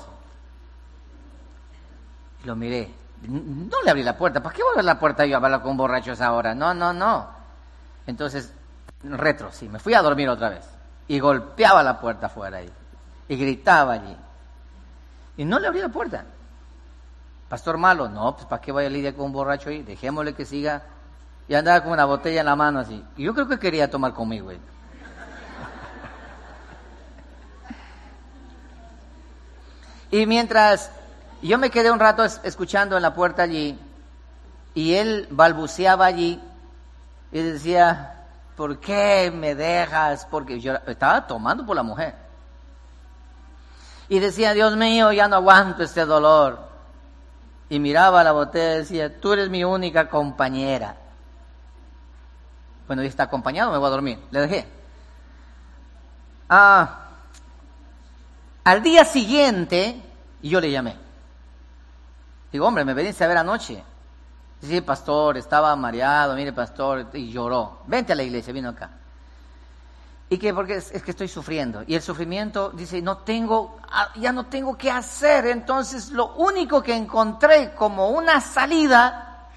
Y lo miré. No le abrí la puerta. ¿Para qué voy a abrir la puerta yo a hablar con borrachos ahora? No, no, no. Entonces, retro, sí, me fui a dormir otra vez. Y golpeaba la puerta afuera ahí. Y gritaba allí. Y no le abrí la puerta. Pastor malo, no, pues ¿para qué voy a lidiar con un borracho ahí? Dejémosle que siga. Y andaba con una botella en la mano así. Y yo creo que quería tomar conmigo. ¿eh? Y mientras yo me quedé un rato escuchando en la puerta allí, y él balbuceaba allí, y decía, ¿por qué me dejas? Porque yo estaba tomando por la mujer. Y decía, Dios mío, ya no aguanto este dolor. Y miraba la botella y decía, tú eres mi única compañera. Bueno, ya está acompañado, me voy a dormir. Le dejé. Ah, al día siguiente, yo le llamé. Digo, hombre, me veniste a ver anoche. Sí, pastor, estaba mareado, mire, pastor, y lloró. Vente a la iglesia, vino acá. ¿Y qué? Porque es, es que estoy sufriendo. Y el sufrimiento, dice, no tengo, ya no tengo qué hacer. Entonces, lo único que encontré como una salida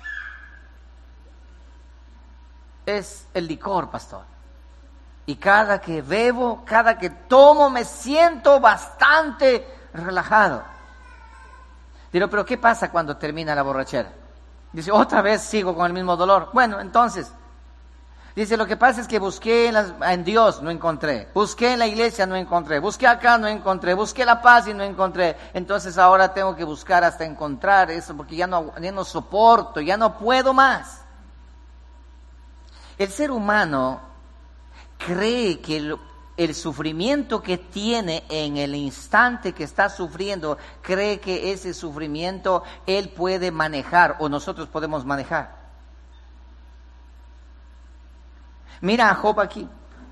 es el licor, pastor. Y cada que bebo, cada que tomo, me siento bastante relajado. Digo, pero ¿qué pasa cuando termina la borrachera? Dice, otra vez sigo con el mismo dolor. Bueno, entonces, dice, lo que pasa es que busqué en, las, en Dios, no encontré. Busqué en la iglesia, no encontré. Busqué acá, no encontré. Busqué la paz y no encontré. Entonces ahora tengo que buscar hasta encontrar eso, porque ya no, ya no soporto, ya no puedo más. El ser humano cree que el, el sufrimiento que tiene en el instante que está sufriendo, cree que ese sufrimiento él puede manejar o nosotros podemos manejar. Mira a Job aquí.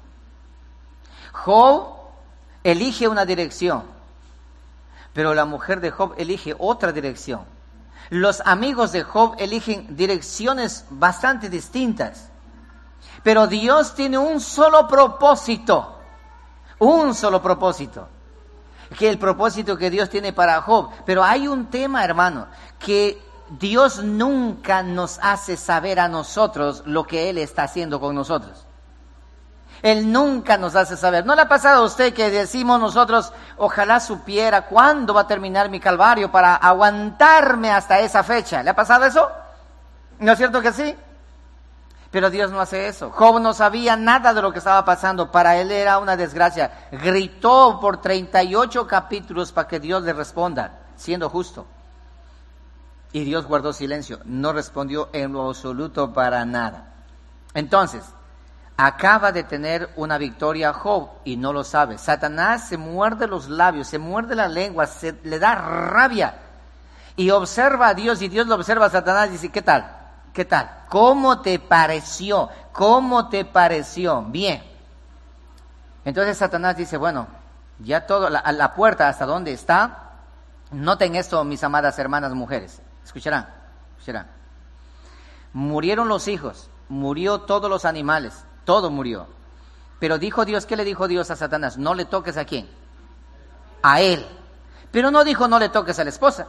Job elige una dirección, pero la mujer de Job elige otra dirección. Los amigos de Job eligen direcciones bastante distintas. Pero Dios tiene un solo propósito, un solo propósito, que el propósito que Dios tiene para Job. Pero hay un tema, hermano, que Dios nunca nos hace saber a nosotros lo que Él está haciendo con nosotros. Él nunca nos hace saber. ¿No le ha pasado a usted que decimos nosotros, ojalá supiera cuándo va a terminar mi calvario para aguantarme hasta esa fecha? ¿Le ha pasado eso? ¿No es cierto que sí? Pero Dios no hace eso. Job no sabía nada de lo que estaba pasando. Para él era una desgracia. Gritó por treinta y ocho capítulos para que Dios le responda, siendo justo. Y Dios guardó silencio. No respondió en lo absoluto para nada. Entonces, acaba de tener una victoria Job y no lo sabe. Satanás se muerde los labios, se muerde la lengua, se le da rabia. Y observa a Dios y Dios lo observa a Satanás y dice, ¿qué tal? ¿Qué tal? ¿Cómo te pareció? ¿Cómo te pareció? Bien. Entonces Satanás dice, bueno, Ya todo, la, la puerta hasta donde está. Noten esto, mis amadas hermanas mujeres. Escucharán, escucharán. Murieron los hijos, murió todos los animales, todo murió. Pero dijo Dios, ¿qué le dijo Dios a Satanás? No le toques a quién, a él. Pero no dijo no le toques a la esposa.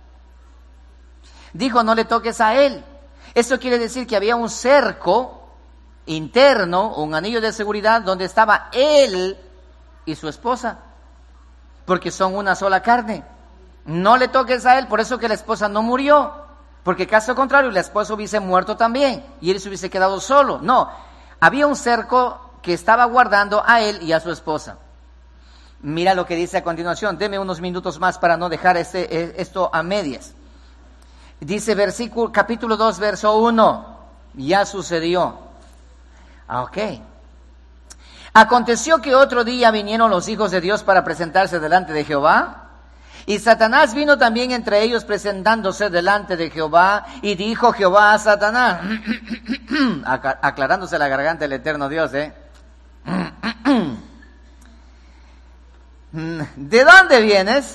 Dijo no le toques a él. Esto quiere decir que había un cerco interno, un anillo de seguridad donde estaba él y su esposa, porque son una sola carne. No le toques a él, por eso que la esposa no murió, porque caso contrario la esposa hubiese muerto también y él se hubiese quedado solo. No, había un cerco que estaba guardando a él y a su esposa. Mira lo que dice a continuación. Deme unos minutos más para no dejar este, esto a medias. Dice versículo, capítulo dos, verso uno. Ya sucedió. Ah, ok. Aconteció que otro día vinieron los hijos de Dios para presentarse delante de Jehová. Y Satanás vino también entre ellos presentándose delante de Jehová. Y dijo Jehová a Satanás, aclarándose la garganta del eterno Dios, ¿eh? ¿De dónde vienes?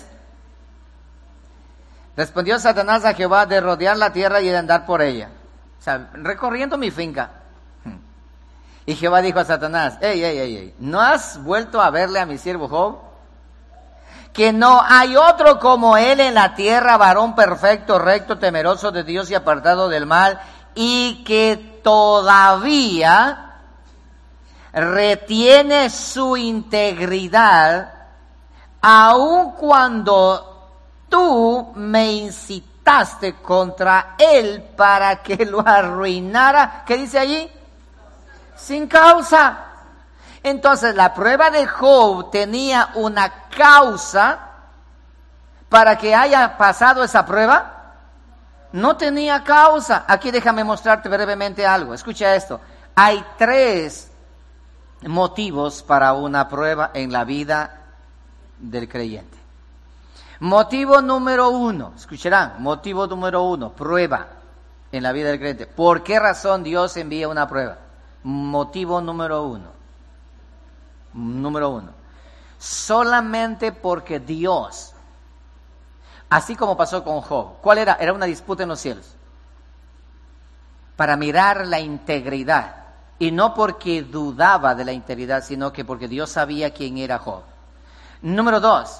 Respondió Satanás a Jehová, de rodear la tierra y de andar por ella. O sea, recorriendo mi finca. Y Jehová dijo a Satanás, ey, ey, ey, ey, ¿no has vuelto a verle a mi siervo Job? Que no hay otro como él en la tierra, varón perfecto, recto, temeroso de Dios y apartado del mal, y que todavía retiene su integridad, aun cuando tú me incitaste contra él para que lo arruinara. ¿Qué dice allí? Sin causa. Entonces la prueba de Job tenía una causa para que haya pasado esa prueba. No tenía causa. Aquí déjame mostrarte brevemente algo. Escucha esto. Hay tres motivos para una prueba en la vida del creyente. Motivo número uno, escucharán, motivo número uno, prueba en la vida del creyente. ¿Por qué razón Dios envía una prueba? Motivo número uno. Número uno. Solamente porque Dios, así como pasó con Job, ¿cuál era? Era una disputa en los cielos. Para mirar la integridad. Y no porque dudaba de la integridad, sino que porque Dios sabía quién era Job. Número dos,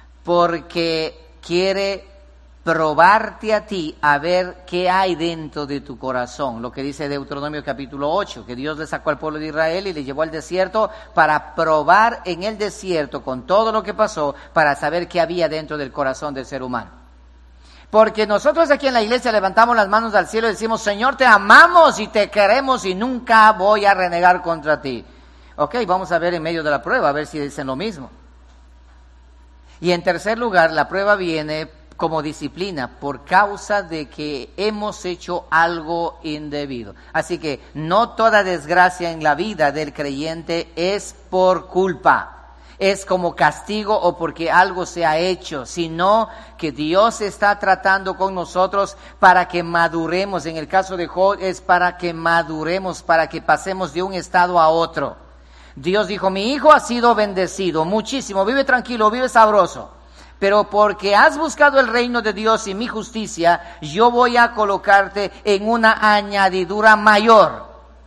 porque quiere probarte a ti a ver qué hay dentro de tu corazón. Lo que dice Deuteronomio capítulo ocho, que Dios le sacó al pueblo de Israel y le llevó al desierto para probar en el desierto con todo lo que pasó, para saber qué había dentro del corazón del ser humano. Porque nosotros aquí en la iglesia levantamos las manos al cielo y decimos, Señor, te amamos y te queremos y nunca voy a renegar contra ti. Ok, vamos a ver en medio de la prueba, a ver si dicen lo mismo. Y en tercer lugar, la prueba viene como disciplina por causa de que hemos hecho algo indebido. Así que no toda desgracia en la vida del creyente es por culpa, es como castigo o porque algo se ha hecho, sino que Dios está tratando con nosotros para que maduremos. En el caso de Job es para que maduremos, para que pasemos de un estado a otro. Dios dijo, mi hijo ha sido bendecido muchísimo, vive tranquilo, vive sabroso. Pero porque has buscado el reino de Dios y mi justicia, yo voy a colocarte en una añadidura mayor.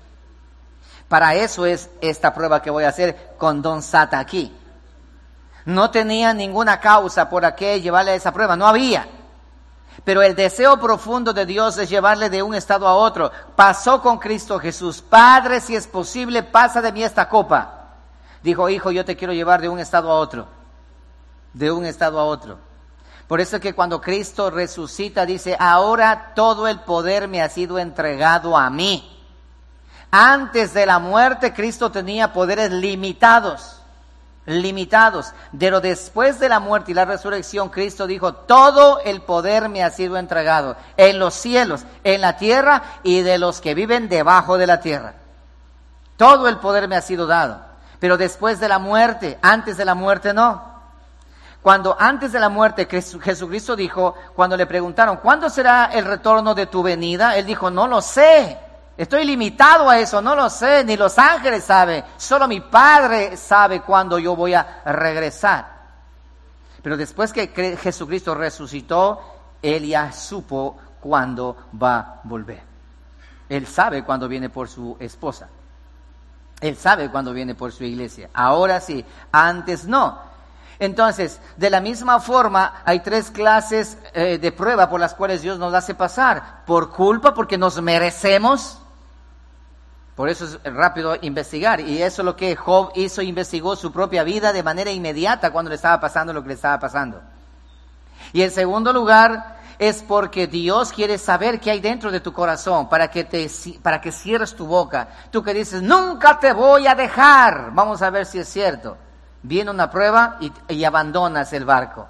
Para eso es esta prueba que voy a hacer con Don Sata aquí. No tenía ninguna causa por la que llevarle a esa prueba, no había. Pero el deseo profundo de Dios es llevarle de un estado a otro. Pasó con Cristo Jesús. Padre, si es posible, pasa de mí esta copa. Dijo, hijo, yo te quiero llevar de un estado a otro. De un estado a otro. Por eso es que cuando Cristo resucita, dice, ahora todo el poder me ha sido entregado a mí. Antes de la muerte, Cristo tenía poderes limitados. Limitados. Pero después de la muerte y la resurrección, Cristo dijo, todo el poder me ha sido entregado. En los cielos, en la tierra y de los que viven debajo de la tierra. Todo el poder me ha sido dado. Pero después de la muerte, antes de la muerte no. Cuando antes de la muerte Jesucristo dijo, cuando le preguntaron, ¿cuándo será el retorno de tu venida? Él dijo, no lo sé. Estoy limitado a eso, no lo sé, ni los ángeles saben. Solo mi Padre sabe cuándo yo voy a regresar. Pero después que Jesucristo resucitó, Él ya supo cuándo va a volver. Él sabe cuándo viene por su esposa. Él sabe cuándo viene por su iglesia. Ahora sí, antes no. Entonces, de la misma forma, hay tres clases eh, de prueba por las cuales Dios nos hace pasar. Por culpa, porque nos merecemos. Por eso es rápido investigar. Y eso es lo que Job hizo, investigó su propia vida de manera inmediata cuando le estaba pasando lo que le estaba pasando. Y en segundo lugar, es porque Dios quiere saber qué hay dentro de tu corazón para que, te, para que cierres tu boca. Tú que dices, nunca te voy a dejar. Vamos a ver si es cierto. Viene una prueba y, y abandonas el barco.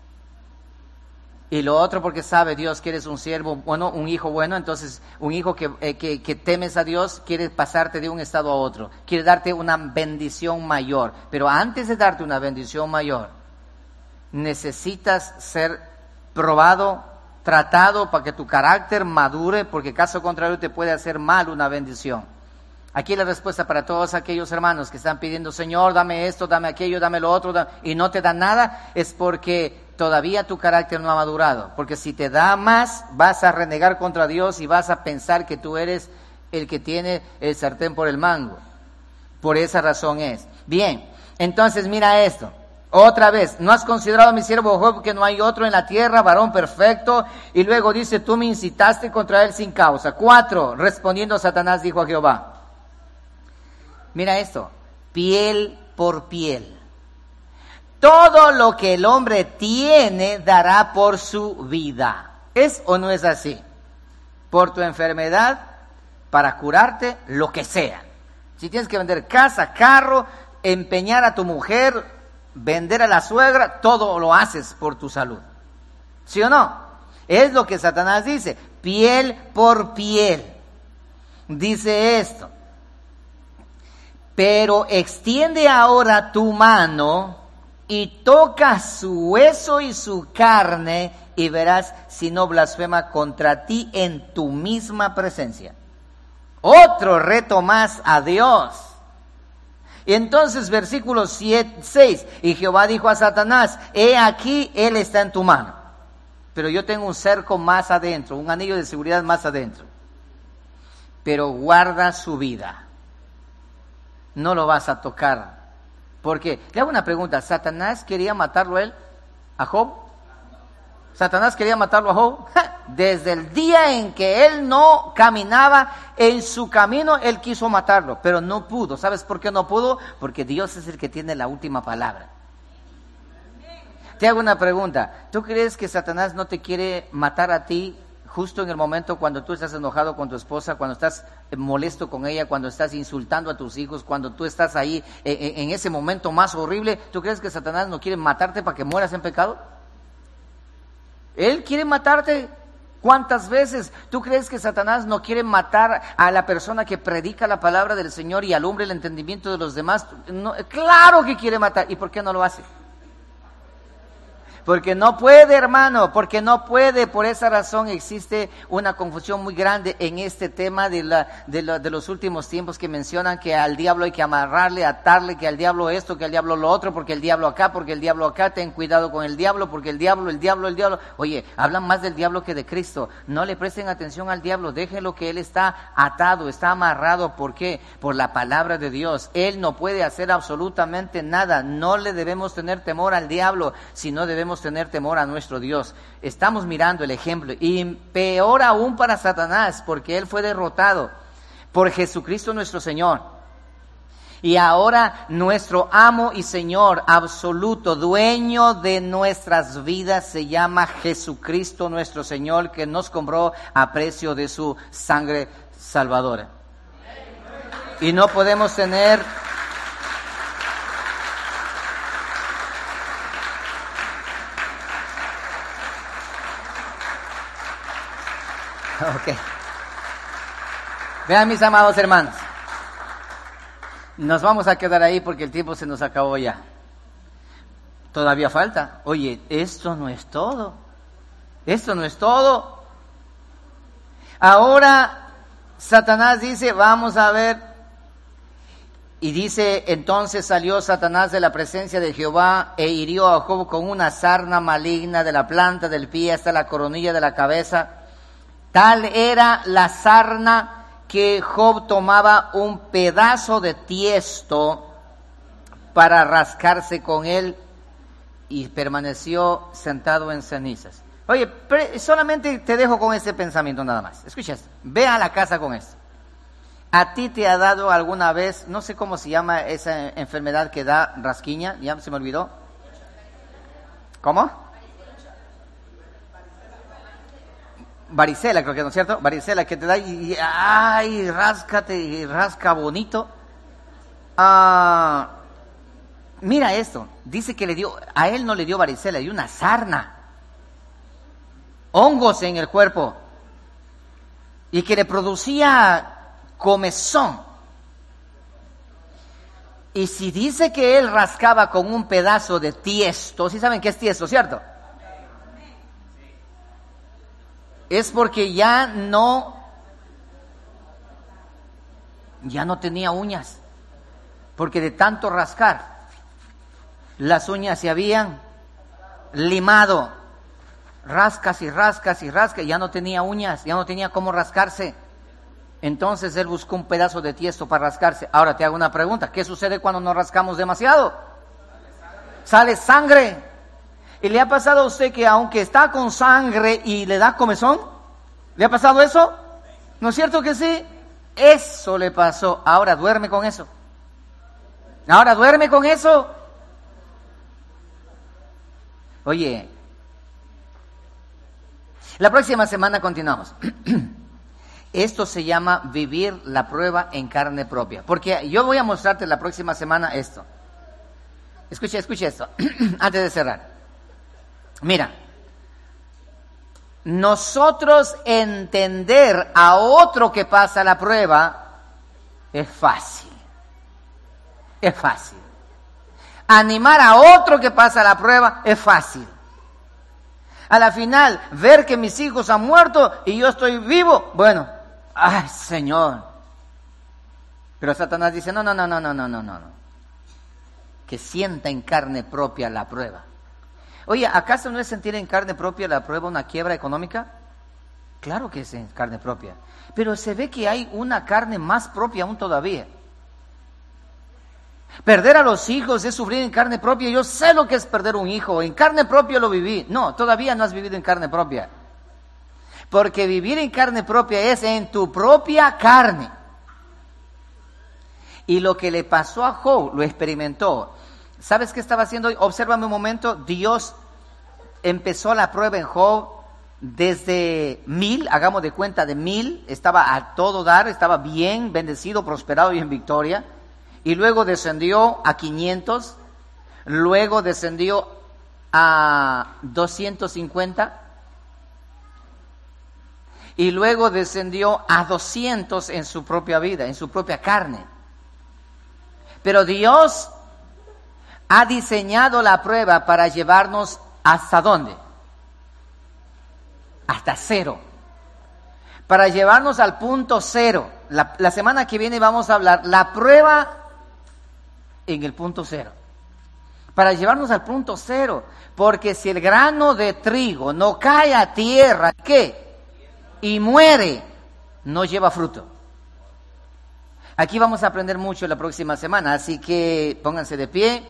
Y lo otro porque sabe Dios que eres un siervo bueno, un hijo bueno, entonces un hijo que, eh, que, que temes a Dios quiere pasarte de un estado a otro, quiere darte una bendición mayor. Pero antes de darte una bendición mayor, necesitas ser probado, tratado para que tu carácter madure, porque caso contrario te puede hacer mal una bendición. Aquí la respuesta para todos aquellos hermanos que están pidiendo, Señor, dame esto, dame aquello, dame lo otro, dame, y no te dan nada, es porque todavía tu carácter no ha madurado. Porque si te da más, vas a renegar contra Dios y vas a pensar que tú eres el que tiene el sartén por el mango. Por esa razón es. Bien, entonces mira esto. Otra vez, ¿no has considerado a mi siervo Job que no hay otro en la tierra, varón perfecto? Y luego dice, tú me incitaste contra él sin causa. Cuatro, respondiendo Satanás dijo a Jehová. Mira esto, piel por piel. Todo lo que el hombre tiene dará por su vida. ¿Es o no es así? Por tu enfermedad, para curarte, lo que sea. Si tienes que vender casa, carro, empeñar a tu mujer, vender a la suegra, todo lo haces por tu salud. ¿Sí o no? Es lo que Satanás dice, piel por piel. Dice esto. Pero extiende ahora tu mano y toca su hueso y su carne y verás si no blasfema contra ti en tu misma presencia. Otro reto más a Dios. Y entonces versículo seis, y Jehová dijo a Satanás, he aquí, él está en tu mano. Pero yo tengo un cerco más adentro, un anillo de seguridad más adentro. Pero guarda su vida. No lo vas a tocar. Porque, le hago una pregunta, ¿Satanás quería matarlo a él? ¿A Job? ¿Satanás quería matarlo a Job? Desde el día en que él no caminaba en su camino, él quiso matarlo, pero no pudo. ¿Sabes por qué no pudo? Porque Dios es el que tiene la última palabra. Te hago una pregunta, ¿tú crees que Satanás no te quiere matar a ti justo en el momento cuando tú estás enojado con tu esposa, cuando estás molesto con ella, cuando estás insultando a tus hijos, cuando tú estás ahí en, en ese momento más horrible? ¿Tú crees que Satanás no quiere matarte para que mueras en pecado? Él quiere matarte. ¿Cuántas veces tú crees que Satanás no quiere matar a la persona que predica la palabra del Señor y alumbre el entendimiento de los demás? No, claro que quiere matar. ¿Y por qué no lo hace? Porque no puede, hermano, porque no puede. Por esa razón existe una confusión muy grande en este tema de, la, de, la, de los últimos tiempos que mencionan que al diablo hay que amarrarle, atarle, que al diablo esto, que al diablo lo otro, porque el diablo acá, porque el diablo acá, ten cuidado con el diablo, porque el diablo, el diablo, el diablo. Oye, hablan más del diablo que de Cristo. No le presten atención al diablo, déjenlo que él está atado, está amarrado. ¿Por qué? Por la palabra de Dios. Él no puede hacer absolutamente nada. No le debemos tener temor al diablo, sino debemos tener temor a nuestro Dios. Estamos mirando el ejemplo, y peor aún para Satanás, porque él fue derrotado por Jesucristo nuestro Señor. Y ahora nuestro amo y Señor absoluto, dueño de nuestras vidas, se llama Jesucristo nuestro Señor, que nos compró a precio de su sangre salvadora. Y no podemos tener Ok. Vean, mis amados hermanos, nos vamos a quedar ahí porque el tiempo se nos acabó ya. Todavía falta. Oye, esto no es todo. Esto no es todo. Ahora Satanás dice, vamos a ver. Y dice, entonces salió Satanás de la presencia de Jehová e hirió a Job con una sarna maligna de la planta del pie hasta la coronilla de la cabeza. Tal era la sarna que Job tomaba un pedazo de tiesto para rascarse con él y permaneció sentado en cenizas. Oye, solamente te dejo con ese pensamiento nada más. Escucha esto. Ve a la casa con esto. ¿A ti te ha dado alguna vez, no sé cómo se llama esa enfermedad que da rasquiña? Ya se me olvidó. ¿Cómo? Varicela, creo que no es cierto. Varicela, que te da y, y ay, ráscate y rasca bonito. Ah, mira esto. Dice que le dio, a él no le dio varicela, le dio una sarna. Hongos en el cuerpo. Y que le producía comezón. Y si dice que él rascaba con un pedazo de tiesto, ¿sí saben qué es tiesto, cierto? Es porque ya no, ya no tenía uñas, porque de tanto rascar, las uñas se habían limado, rascas y rascas y rascas, ya no tenía uñas, ya no tenía cómo rascarse. Entonces él buscó un pedazo de tiesto para rascarse. Ahora te hago una pregunta, ¿qué sucede cuando nos rascamos demasiado? Sale sangre. ¿Y le ha pasado a usted que aunque está con sangre y le da comezón? ¿Le ha pasado eso? ¿No es cierto que sí? Eso le pasó. Ahora duerme con eso. Ahora duerme con eso. Oye, la próxima semana continuamos. Esto se llama vivir la prueba en carne propia. Porque yo voy a mostrarte la próxima semana esto. Escucha, escucha esto, antes de cerrar. Mira, nosotros entender a otro que pasa la prueba es fácil. Es fácil. Animar a otro que pasa la prueba es fácil. A la final, ver que mis hijos han muerto y yo estoy vivo, bueno, ay, Señor. Pero Satanás dice, no, no, no, no, no, no, no, no. Que sienta en carne propia la prueba. Oye, ¿acaso no es sentir en carne propia la prueba una quiebra económica? Claro que es en carne propia. Pero se ve que hay una carne más propia aún todavía. Perder a los hijos es sufrir en carne propia. Yo sé lo que es perder un hijo. En carne propia lo viví. No, todavía no has vivido en carne propia. Porque vivir en carne propia es en tu propia carne. Y lo que le pasó a Job lo experimentó. ¿Sabes qué estaba haciendo hoy? Obsérvame un momento. Dios empezó la prueba en Job desde mil, hagamos de cuenta de mil. Estaba a todo dar, estaba bien, bendecido, prosperado y en victoria. Y luego descendió a quinientos, luego descendió a doscientos cincuenta y luego descendió a doscientos en su propia vida, en su propia carne. Pero Dios ha diseñado la prueba para llevarnos ¿hasta dónde? Hasta cero. Para llevarnos al punto cero. La, la semana que viene vamos a hablar la prueba en el punto cero. Para llevarnos al punto cero. Porque si el grano de trigo no cae a tierra, ¿qué? Y muere, no lleva fruto. Aquí vamos a aprender mucho la próxima semana, así que pónganse de pie.